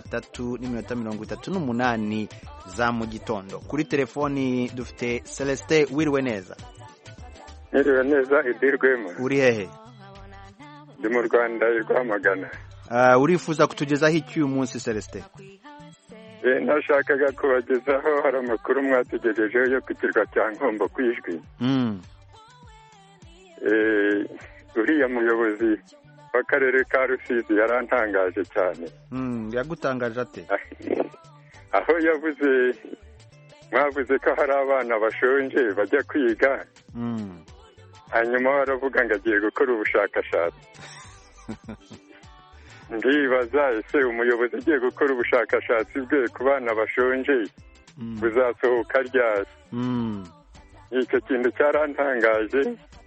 Speaker 1: 3:38 za mu gitondo. Kuri telefoni dufite Celestin wiriwe neza.
Speaker 11: Niriwe neza Idirwema.
Speaker 1: Uri hehe?
Speaker 11: Ndi mu Rwanda Rwamagana.
Speaker 1: Urifuza kutugezaho iki uyu munsi Celestin?
Speaker 11: Nashakaga kubagezaho hari amakuru mwategerejeho yo ku kirwa cya Nkombo ku Ijwi. Uriya muyobozi w'akarere ka Rusizi yarantangaje cyane.
Speaker 1: Yagutangaje ate?
Speaker 11: Aho mwavuze ko hari abana bashonje bajya kwiga, hanyuma baravuga ngo agiye gukora ubushakashatsi. Ndibaza ese umuyobozi agiye gukora ubushakashatsi bwe ku bana bashonje buzasohoka ryari? Icyo kintu cyarantangaje,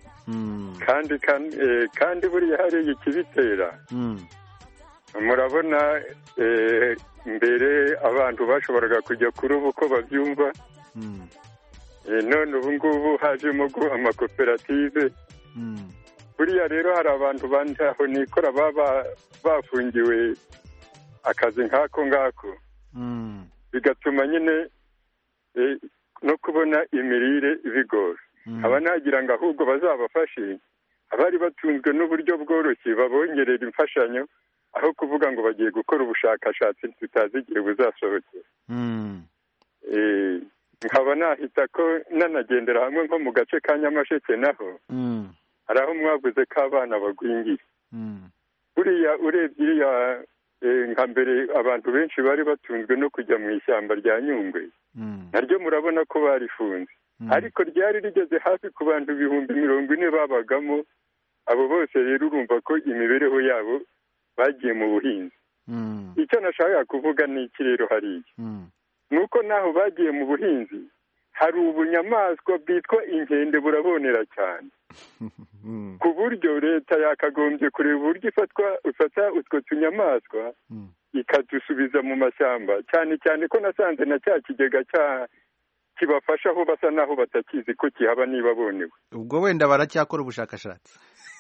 Speaker 11: kandi buriya hari ikibitera. Murabona mbere abantu bashoboraga kujya kuri ubu uko babyumva, none ubu ngubu hajemo amakoperative. Buriya rero hari abantu bandaho nikora baba bafungiwe akazi nk'ako ngako, bigatuma nyine no kubona imirire bigora. Aba nagira ngo ahubwo bazabafashe abari batunzwe n'uburyo bworoshye babongerera imfashanyo, aho kuvuga ngo bagiye gukora ubushakashatsi tutazi igihe buzasohokera.
Speaker 14: nkaba nahita ko nanagendera hamwe nko mu gace ka Nyamasheke naho hari aho mwavuze ko abana bagwingiye buriya urebye iriya nka mbere abantu benshi bari batunzwe no kujya mu ishyamba rya Nyungwe naryo murabona ko barifunze ariko ryari rigeze hafi ku bantu 40,000 babagamo abo bose rero urumva ko imibereho yabo bagiye mu buhinzi icyo nashaka kuvuga ni iki rero hariya nuko naho bagiye mu buhinzi hari ubunyamaswa bwitwa inkende burabonera cyane ku buryo leta yakagombye kureba uburyo ifata utwo tunyamaswa ikadusubiza mu mashyamba cyane cyane ko nasanze na cya kigega kibafasha aho basa naho batakizi ko kihaba niba bonewe
Speaker 1: ubwo wenda baracyakora ubushakashatsi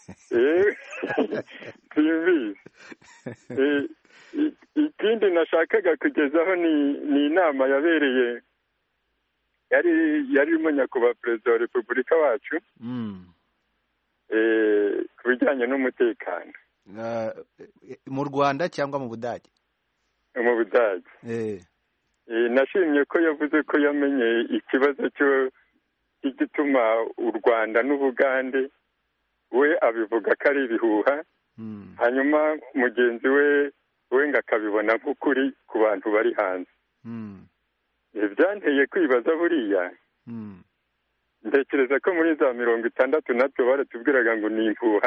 Speaker 14: simbizi ikindi nashakaga kugezaho ni inama yabereye yari irimo nyakubahwa perezida wa repubulika wacu ku bijyanye n'umutekano
Speaker 1: mu Rwanda cyangwa mu Budage
Speaker 14: mu Budage nashimye ko yavuze ko yamenye ikibazo cy'igituma u Rwanda n'Ubugande we abivuga ko ari ibihuha hanyuma mugenzi we ngo akabibona nk'ukuri ku bantu bari hanze byanteye kwibaza buriya ntekereza ko muri za 60 baratubwiraga ngo ni impuha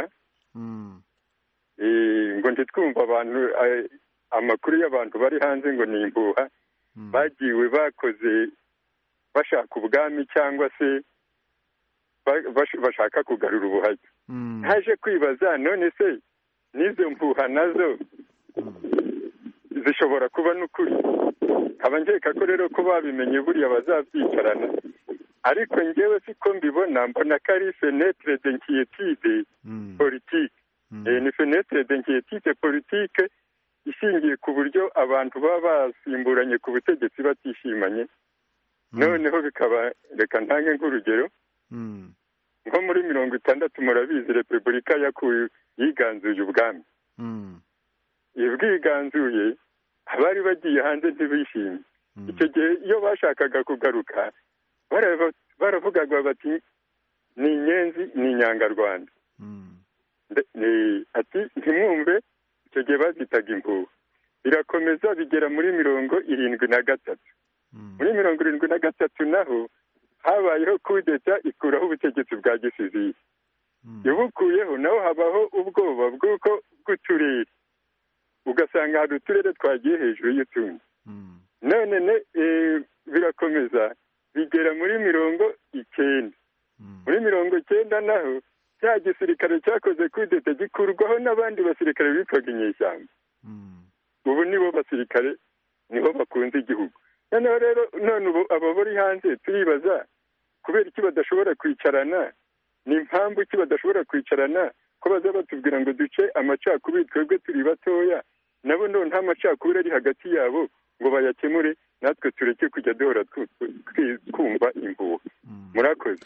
Speaker 14: ngo ntitwumva abantu amakuru y'abantu bari hanze ngo ni impuha bagiwe bakoze bashaka ubwami cyangwa se bashaka kugarura ubuhake haje kwibaza none se n'izo mpuha nazo zishobora kuba n'ukuri nkaba nkeka ko rero ko babimenye buriya bazabyicarana ariko njyewe siko mbibona mbona ko ari fenetre d'inquiétude politique ni fenetre d'inquiétude politique ishingiye ku buryo abantu baba basimburanye ku butegetsi batishimanye noneho bikaba reka ntange nk'urugero nko muri 60 murabizi repubulika yiganzuye ubwami ibwiganzuye abari bagiye hanze ntibishimye icyo gihe iyo bashakaga kugaruka baravugaga bati ni inyenzi ni inyangarwanda ati ntimwumve icyo gihe bazitaga impuha birakomeza bigera muri 73 muri 73 naho habayeho kudeta ikuraho ubutegetsi bwa gisivili yabukuyeho naho habaho ubwoba bw'uko bw'uturere ugasanga hari uturere twagiye hejuru y'utundi none birakomeza bigera muri 90 muri 90 naho cya gisirikare cyakoze kudeta gikurwaho n'abandi basirikare bitwaga inyeshyamba ubu nibo basirikare nibo bakunze igihugu noneho rero abo bari hanze turibaza kubera iki badashobora kwicarana ni impamvu iki badashobora kwicarana ko baza batubwira ngo duce amacakubiri twebwe turi batoya nabo nta macakubiri ari hagati yabo ngo bayakemure natwe tureke kujya duhora twumva impuha murakoze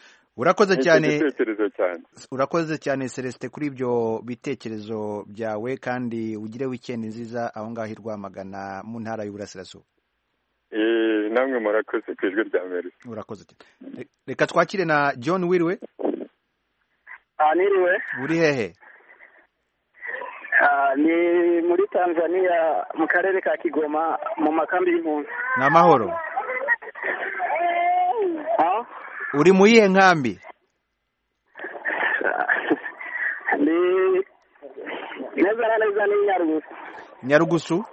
Speaker 1: urakoze cyane Celestin kuri ibyo bitekerezo byawe kandi ugire weekend nziza aho ngaho i Rwamagana mu ntara y'Uburasirazuba
Speaker 14: namwe murakoze ku ijwi rya Amerika
Speaker 1: urakoze reka twakire na John Wiriwe
Speaker 15: niriwe
Speaker 1: uri hehe
Speaker 15: ni muri Tanzania mu karere ka Kigoma mu makambi y'impunzi
Speaker 1: ni amahoro uri mu yihe nkambi
Speaker 15: ni neza ni
Speaker 1: Nyarugusu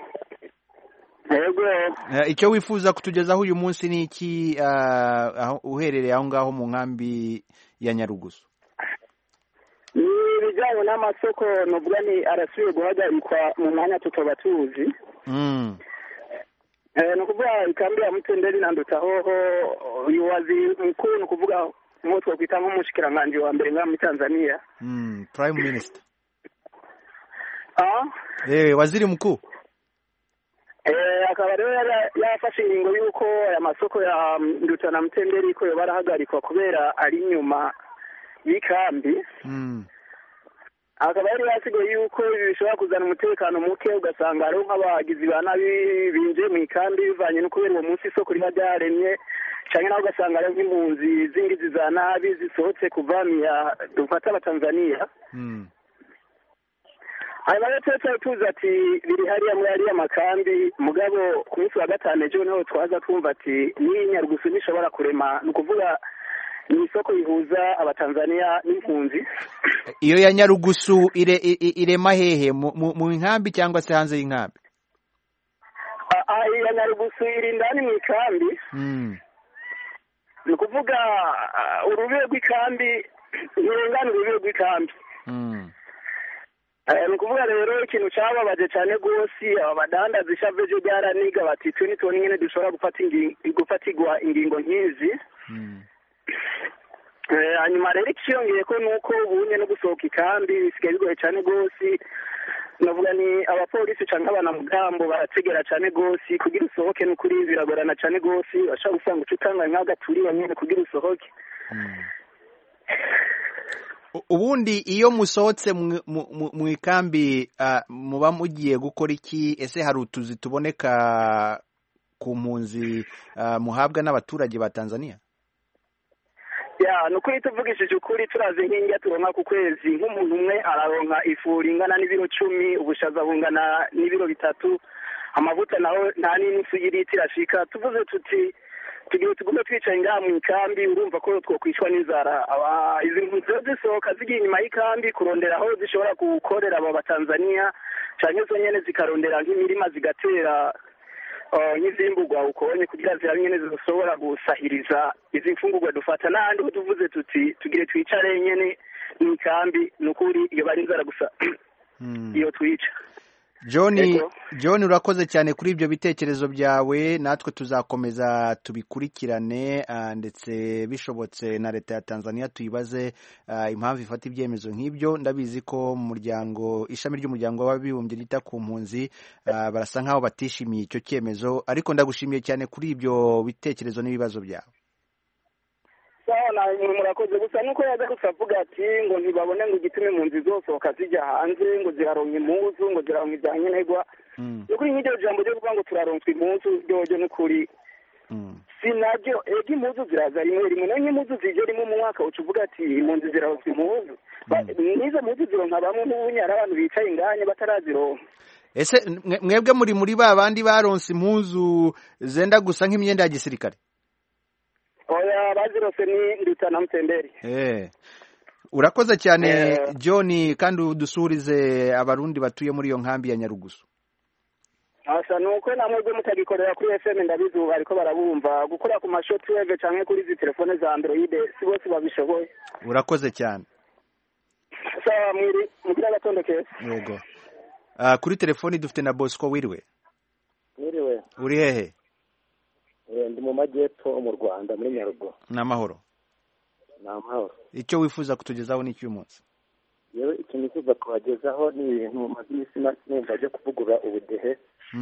Speaker 15: yego
Speaker 1: icyo wifuza kutugezaho uyu munsi ni iki uherereye aho ngaho mu nkambi ya Nyarugusu
Speaker 15: ni ibijyanye n'amasoko nubwo ni arasubiye guhagarikwa mu mwanya tutoba tuzi ni ukuvuga ikambi ya Mutenderi na Ndutahoho umuyobozi mukuru ni ukuvuga nk'uwo twakwita nk'umushikiranganji wa mbere ngaha muri Tanzania
Speaker 1: Prime Minister waziri mkuu
Speaker 15: akaba rero yafashe ingingo y'uko aya masoko ya Nduta na Mutenderi ko yoba arahagarikwa kubera ari inyuma y'ikambi akaba yari yasigaye yuko ibi bishobora kuzana umutekano muke ugasanga hariho nk'abagizi ba nabi binjiye mu ikambi bivanye no kubera uwo munsi isoko riba ryaremye cyane naho ugasanga hariho nk'impunzi z'ingizi za nabi zisohotse kuvamiya dufata abatanzaniya hanyuma rero twese tuzi ati biri hariya muri hariya makambi mugabo ku munsi wa gatanu ejo niho twaza twumva ati n'iyi Nyarugusu ntishobora kurema ni ukuvuga ni isoko ihuza abatanzaniya n'impunzi.
Speaker 1: Iyo ya Nyarugusu irema hehe mu nkambi cyangwa se hanze y'inkambi?
Speaker 15: Ya Nyarugusu iri ndani mu ikambi. Ni ukuvuga urubibe rw'ikambi ntirengana urubibe rw'ikambi. Ni ukuvuga rero ikintu cyababaje cyane rwose aba badandaza ishavu ejo ryaraniga bati twe nitubona nyine dushobora gufatirwa ingingo nk'izi. Hanyuma rero ikiyongeye ko nuko ubunye no gusohoka ikambi bisigaye bigoye cyane rwose navuga ni abapolisi cyangwa abanamugambo barategera cyane rwose kugira usohoke n'ukuri biragorana cyane rwose bashaka gusanga ucutanga nk'agaturiye nyine kugira usohoke.
Speaker 1: Ubundi iyo musohotse mu ikambi muba mugiye gukora iki? Ese hari utuzi tuboneka ku mpunzi muhabwa n'abaturage ba Tanzania?
Speaker 15: Ni ukuri tuvugishije ukuri turazi nk'injya turonka ku kwezi nk'umuntu umwe araronka ifu ingana n'ibiro 10, ubushaza bungana n'ibiro 3, amavuta naho nta n'inusu y'ilitiro ashika. Tuvuze tuti tugiye tugume twicaye ngaha mu ikambi urumva ko twokwishwa n'inzara. Izi mpunzi zisohoka zigiye inyuma y'ikambi kurondera aho zishobora gukorera aba Batanzania cyane zo nyene zikarondera nk'imirima zigatera nk'izimburwa ukobonye kugira zirabe nyene zishobora gusahiriza izi mfungurwa dufata n'ahandi ho tuvuze tuti tugire twicare nyene mu ikambi n'ukuri iyo bari inzara gusa iyo twica.
Speaker 1: John urakoze cyane kuri ibyo bitekerezo byawe, natwe tuzakomeza tubikurikirane ndetse bishobotse na leta ya Tanzania tuyibaze impamvu ifata ibyemezo nk'ibyo. Ndabizi ko mu muryango ishami ry'umuryango w'abibumbye ryita ku mpunzi barasa nkaho batishimiye icyo cyemezo, ariko ndagushimiye cyane kuri ibyo bitekerezo n'ibibazo byawe.
Speaker 15: Murakoze gusa nuko yaza gusavuga ati ngo ntibabone ngo igitume impunzi zosohoka zijya hanze ngo ziraronka impuzu ngo ziraronka ibya nkenerwa. Nukuri nk'iryo jambo ryo kuvuga ngo turaronka impuzu ryojo n'ukuri sinaryo ega impuzu ziraza rimwe rimwe nayo nk'impuzu zije rimwe mu mwaka uca uvuga ati impunzi ziraronka impuzu n'izo mpuzu zironka bamwe n'ubunyara abantu bicaye inganye batarazironka.
Speaker 1: Ese mwebwe muri ba bandi baronse impuzu zenda gusa nk'imyenda ya gisirikare?
Speaker 15: Oya bazirose ni Ndutana Mtenderi.
Speaker 1: Urakoze cyane John, kandi udusurize abarundi batuye muri iyo nkambi ya Nyarugusu.
Speaker 15: Asa nuko namwe mutagikorera kuri FM ndabizuba ariko barabumva gukora ku mashotweve canke kuri zi telefone za Android si bose babishoboye.
Speaker 1: Urakoze cyane.
Speaker 15: Sawa mwiri mugira gatondo keza.
Speaker 1: Yego. Kuri telefoni dufite na Bosco wiriwe.
Speaker 16: Wiriwe.
Speaker 1: Uri hehe?
Speaker 16: Ndi mu majyepfo mu Rwanda muri Nyarugo.
Speaker 1: N'amahoro.
Speaker 16: N'amahoro.
Speaker 1: Icyo wifuza kutugezaho ni cy'uyu munsi?
Speaker 16: Yewe ikintu nifuza kubagezaho ni ibintu maze iminsi numva byo kuvugurura ubudehe.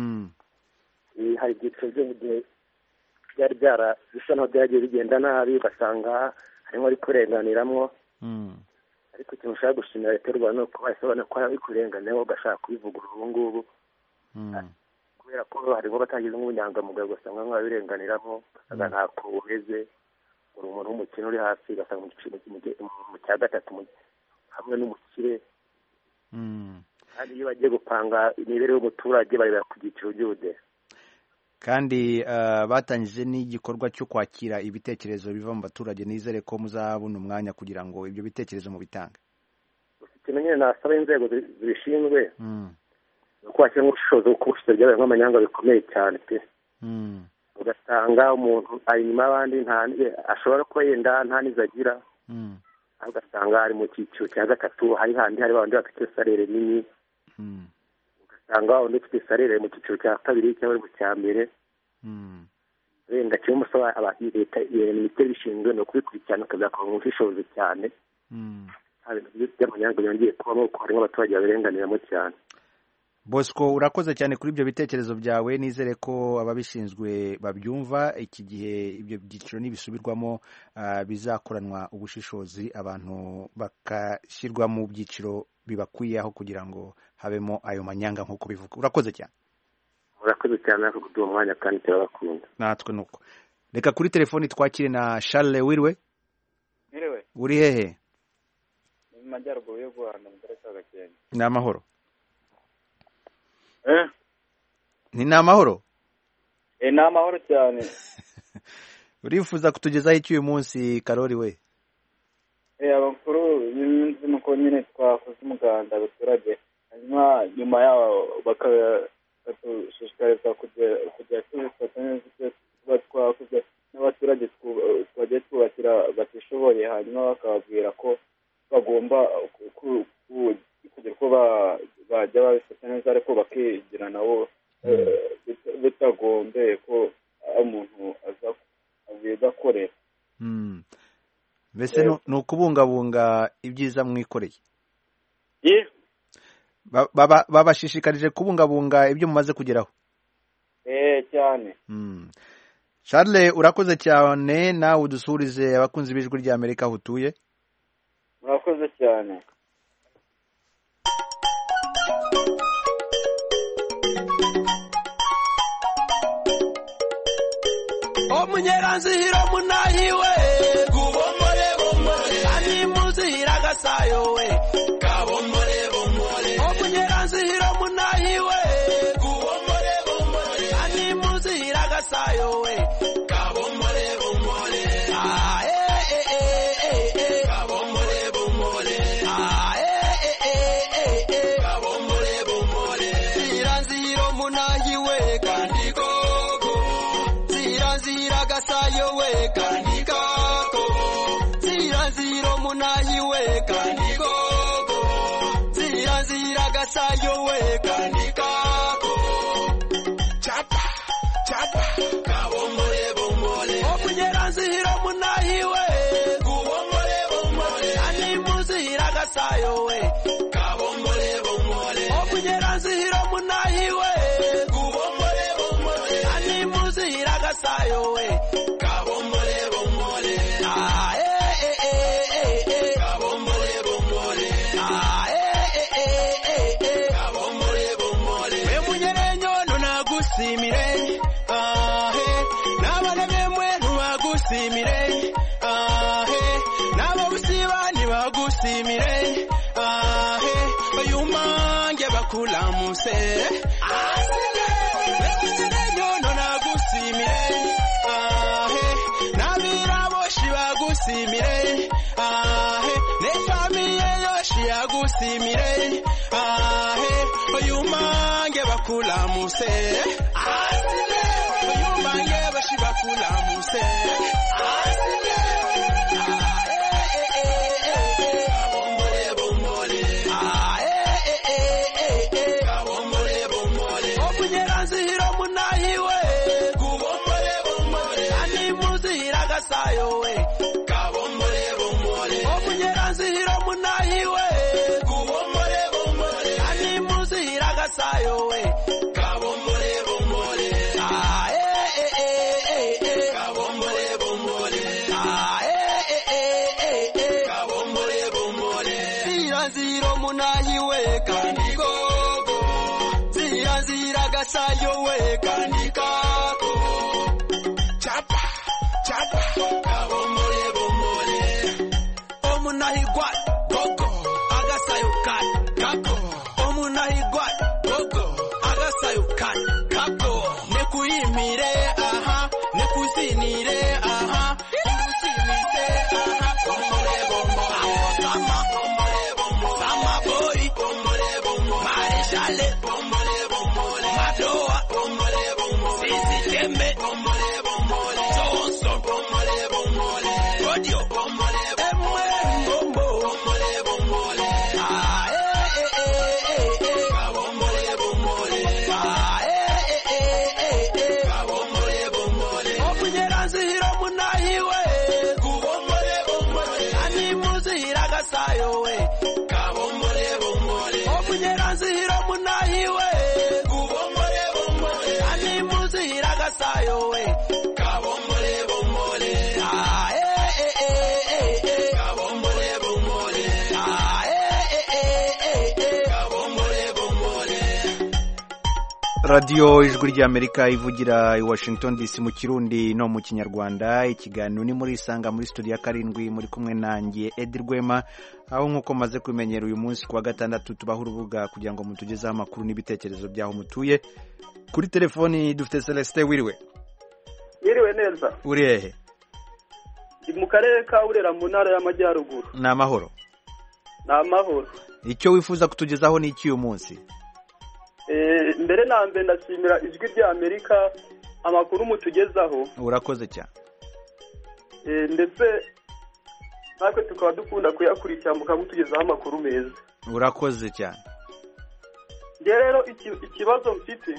Speaker 16: Hari ibyiciro by'ubudehe byari bisa naho byagiye bigenda nabi ugasanga harimo ari kurenganiramwo. Ariko ikintu ushaka gushimira leta y'u Rwanda ni uko basobanura ko ari kurenganiraho ugashaka kubivugurura ubu ngubu. Kubera ko harimo batangiza nk'ubunyangamugayo ugasanga nk'abirenganiramo ugasanga ntako uheze uri umuntu w'umukene uri hasi ugasanga mu cya gatatu hamwe n'umukire. Kandi iyo bagiye gupanga imibereho y'umuturage bareba ku byiciro by'ubudehe.
Speaker 1: Kandi batangije n'igikorwa cyo kwakira ibitekerezo biva mu baturage. Nizere ko muzabona umwanya kugira ngo ibyo bitekerezo mubitange.
Speaker 16: Ikintu nyine nasaba inzego zibishinzwe uko washyira nk'ubushobozi bwo kubushyira byabaye nk'amanyanga bikomeye cyane pe. Ugasanga umuntu ari inyuma y'abandi ashobora kuba yenda nta nizo agira, ugasanga ari mu cyiciro cya gatatu hari handi hari babandi bafite salere nini, ugasanga undi ufite salere mu cyiciro cya kabiri cyangwa mu cya mbere. Wenda kimwe musaba leta minisiteri bishinzwe ni ukubikurikirana ukazakora ubushishozi cyane. By'amanyanga yongeye kubamo kuko harimo abaturage babirenganiramo cyane.
Speaker 1: Bosco urakoze cyane kuri ibyo bitekerezo byawe. Nizere ko ababishinzwe babyumva. Iki gihe ibyo byiciro nibisubirwamo bizakoranwa ubushishozi abantu bakashyirwa mu byiciro bibakwiyeho kugira ngo habemo ayo manyanga nk'uko bivuga. Urakoze cyane.
Speaker 16: Urakoze cyane ariko kuduha umwanya kandi turabakunda.
Speaker 1: Natwe nuko. Reka kuri telefoni twakire na Charles Wirwe.
Speaker 17: Wirwe.
Speaker 1: Uri hehe?
Speaker 17: Mu majyaruguru y'u Rwanda mu karere ka Gakenke.
Speaker 1: Ni amahoro. Ni amahoro?
Speaker 17: Ni amahoro cyane.
Speaker 1: Urifuza kutugezaho iki uyu munsi Karori we?
Speaker 17: Abakuru y'umunsi nuko nyine twakoze umuganda abaturage, hanyuma nyuma yaho bakatushishikariza kujya tubifata neza tuba twakoze n'abaturage twagiye twubakira batishoboye, hanyuma bakababwira ko bagomba kugira ko bajya babifata neza ariko bakigira nabo bitagombeye ko umuntu aza abigakorera.
Speaker 1: Mbese ni ukubungabunga ibyiza mwikoreye. Babashishikarije kubungabunga ibyo mumaze kugeraho.
Speaker 17: Cyane.
Speaker 1: Charles urakoze cyane, nawe udusurize abakunzi b'Ijwi rya Amerika aho utuye.
Speaker 17: Murakoze cyane.
Speaker 6: Omunyeranzihira munahiwe kubomore bomore ani muzihira gasayo we kabomore bomore. Omunyeranzihira munahiwe kubomore bomore ani muzihira gasayo we kabomore bomore. Kabomore bomore. Kabomore bomore. Ziranzihira munahiwe kandi gogo ziranzihira gasayo we kandi kako ziranzihira munahiwe kandi gogo ziranzihira gasayo we kandi kako chapa chapa kabomore bomore. Omunyeranzihira munahiwe kubomore bomore ani muzihira gasayo we kabomore bomore. Omunyeranzihira munahiwe kubomore bomore ani muzihira gasayo we kabomore bomore. Kabomore bomore. Kabomore bomore. We munyerenyo nagusimire n'abana bemwe ntubagusimire n'abo busibani bagusimire bayumange bakulamuse nabiraboshi bagusimire nefamiye yoshi yagusimire bayumange bakulamuse bayumange bashi bakulamuse. Kabomore bomore. Kabomore bomore. Omunyeranzihira munahiwe kubomore bomore ani muzihira gasayo we kabomore bomore. Omunyeranzihira munahiwe kubomore bomore ani muzihira gasayo we kabomore bomore. Kabomore bomore. Kabomore bomore. Ziranzihira munahiwe kandi gogo ziranzihira gasayo we kandi kako chapa chapa kabomore bomore. Omunahigwa gogo agasayo kako omunahigwa gogo agasayo kako nekuyimire nekuzinire nekuzinire bomore bomore. Sama sama boy bomore bomore. Marishale bomore bomore. Madoa bomore bomore. Sisi Tembe bomore bomore. Johnson bomore bomore. Radio bomore bomore.
Speaker 1: radiyo ijwi ry'Amerika ivugira i Washington DC mu Kirundi no mu Kinyarwanda. Ikiganiro ni muri Isanga muri studio ya karindwi, muri kumwe nanjye Edi Rwema, aho nk'uko maze kumenyera uyu munsi kuwa gatandatu tubaho urubuga kugira ngo mutugezeho amakuru n'ibitekerezo by'aho mutuye. Kuri telefoni dufite Celestin. Wiriwe?
Speaker 18: Wiriwe neza.
Speaker 1: Uri hehe?
Speaker 18: Mu karere ka Burera mu ntara y'Amajyaruguru.
Speaker 1: Ni amahoro?
Speaker 18: Ni amahoro.
Speaker 1: Icyo wifuza kutugezaho ni iki uyu munsi?
Speaker 18: Mbere na mbere ndashimira ijwi ry'Amerika amakuru mutugezaho.
Speaker 1: Urakoze cyane.
Speaker 18: Ndetse natwe tukaba dukunda kuyakurikira mukamutugezaho amakuru meza.
Speaker 1: Urakoze cyane.
Speaker 18: Rero ikibazo mfite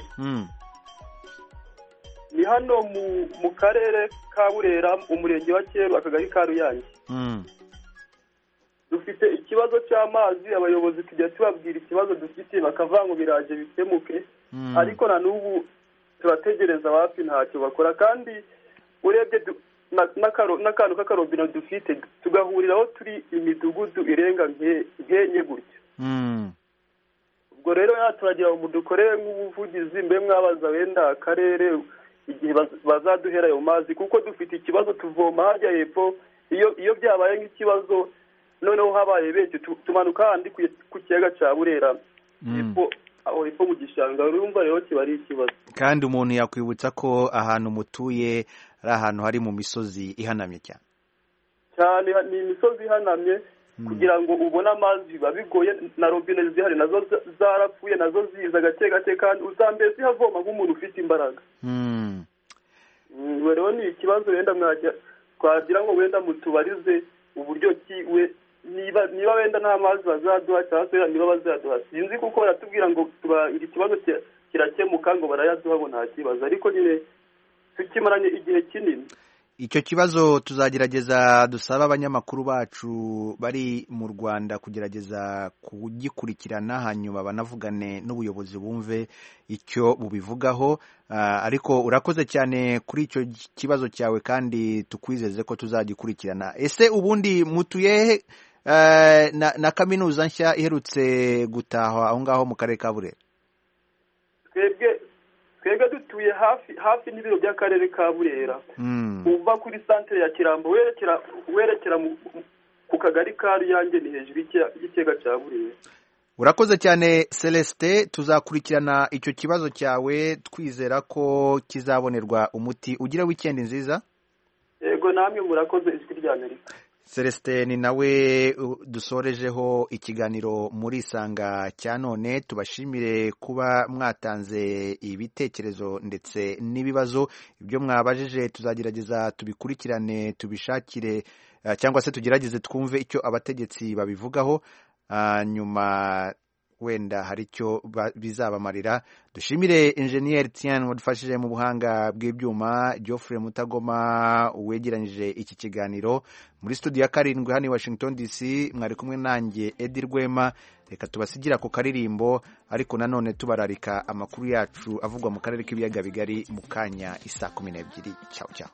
Speaker 18: ni hano mu karere ka Burera, umurenge wa Cyeru, akagari ka Ruyange. Dufite ikibazo cy'amazi, abayobozi tujya tubabwira ikibazo dufite bakavuga ngo biraje bikemuke, ariko na n'ubu turategereza hafi ntacyo bakora. Kandi urebye n'akantu k'akarobino dufite tugahuriraho turi imidugudu irenga nk'enye gutya. Ubwo rero turagira ngo dukorere nk'ubuvugizi, mbe mwabaza wenda akarere igihe bazaduhera ayo mazi, kuko dufite ikibazo tuvoma hajya hepfo. Iyo byabaye nk'ikibazo noneho habaye benshi tumanuka handi ku kiyaga cya Burera hepfo mu gishanga, urumva rero kiba ari ikibazo.
Speaker 1: Kandi umuntu yakwibutsa ko ahantu mutuye ari ahantu hari mu misozi ihanamye cyane
Speaker 18: cyane, ni imisozi ihanamye. Kugira ngo ubone amazi biba bigoye, na robine zihari nazo zarapfuye, nazo ziza gake gake, kandi uzambere zihavoma nk'umuntu ufite imbaraga. Rero ni ikibazo wenda twagira ngo wenda mutubarize uburyo ki niba wenda nta mazi bazaduha cyangwa se niba bazaduha sinzi, kuko baratubwira ngo iri kibazo kirakemuka ngo barayaduha ngo nta kibazo, ariko nyine tukimaranye igihe kinini.
Speaker 1: Icyo kibazo tuzagerageza dusaba abanyamakuru bacu bari mu Rwanda kugerageza kugikurikirana, hanyuma banavugane n'ubuyobozi bumve icyo bubivugaho. Ariko urakoze cyane kuri icyo kibazo cyawe kandi tukwizeze ko tuzagikurikirana. Ese ubundi mutuye na kaminuza nshya iherutse gutahwa aho ngaho mu karere ka Burera?
Speaker 18: Twebwe dutuye hafi n'ibiro by'akarere ka Burera. Uva kuri santere ya Kirambo werekera ku kagari ka Ruyange, ni hejuru y'ikiyaga cya Burera.
Speaker 1: Urakoze cyane Celestin, tuzakurikirana icyo kibazo cyawe twizera ko kizabonerwa umuti. Ugira weekend nziza.
Speaker 18: Yego, namwe murakoze ijwi ry'Amerika.
Speaker 1: Celestin nawe dusorejeho ikiganiro muri Isanga cya none. Tubashimire kuba mwatanze ibitekerezo ndetse n'ibibazo. Ibyo mwabajije tuzagerageza tubikurikirane, tubishakire cyangwa se tugerageze twumve icyo abategetsi babivugaho, nyuma wenda hari icyo bizabamarira. Dushimire Engineer Tian wadufashije mu buhanga bw'ibyuma, Geoffrey Mutagoma wegeranyije iki kiganiro. Muri studio ya karindwi hano i Washington DC mwari kumwe nanjye Edi Rwema. Reka tubasigira ku karirimbo, ariko nanone tubararika amakuru yacu avugwa mu karere k'ibiyaga bigari mu kanya isa 12. Ciao ciao.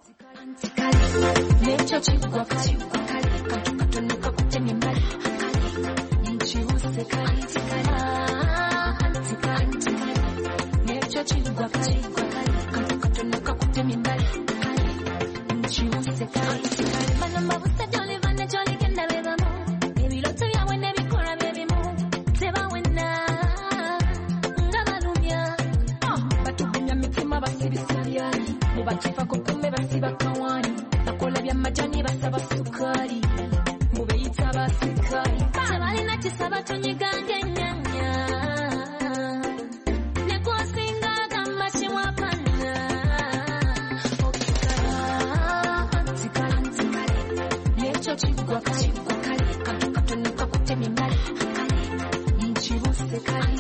Speaker 13: Bakifa kukume basiba kawani nakola bya majani basaba sukari mubeyita basikari tabali na kisaba tonyigange nyanya nekosinga gamba chiwapana okikara antikari necho chigwa kali katunuka kutemi mbali nchibuse kali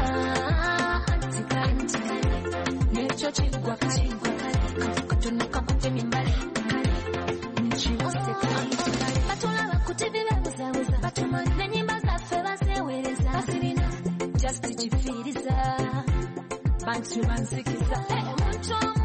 Speaker 13: antikari necho chigwa kali katunuka kutemi mbali nchibuse kali batula bakutibira buzabuza batuma nenyimba zaffe basewereza basirina just chifiriza bantu bansikiza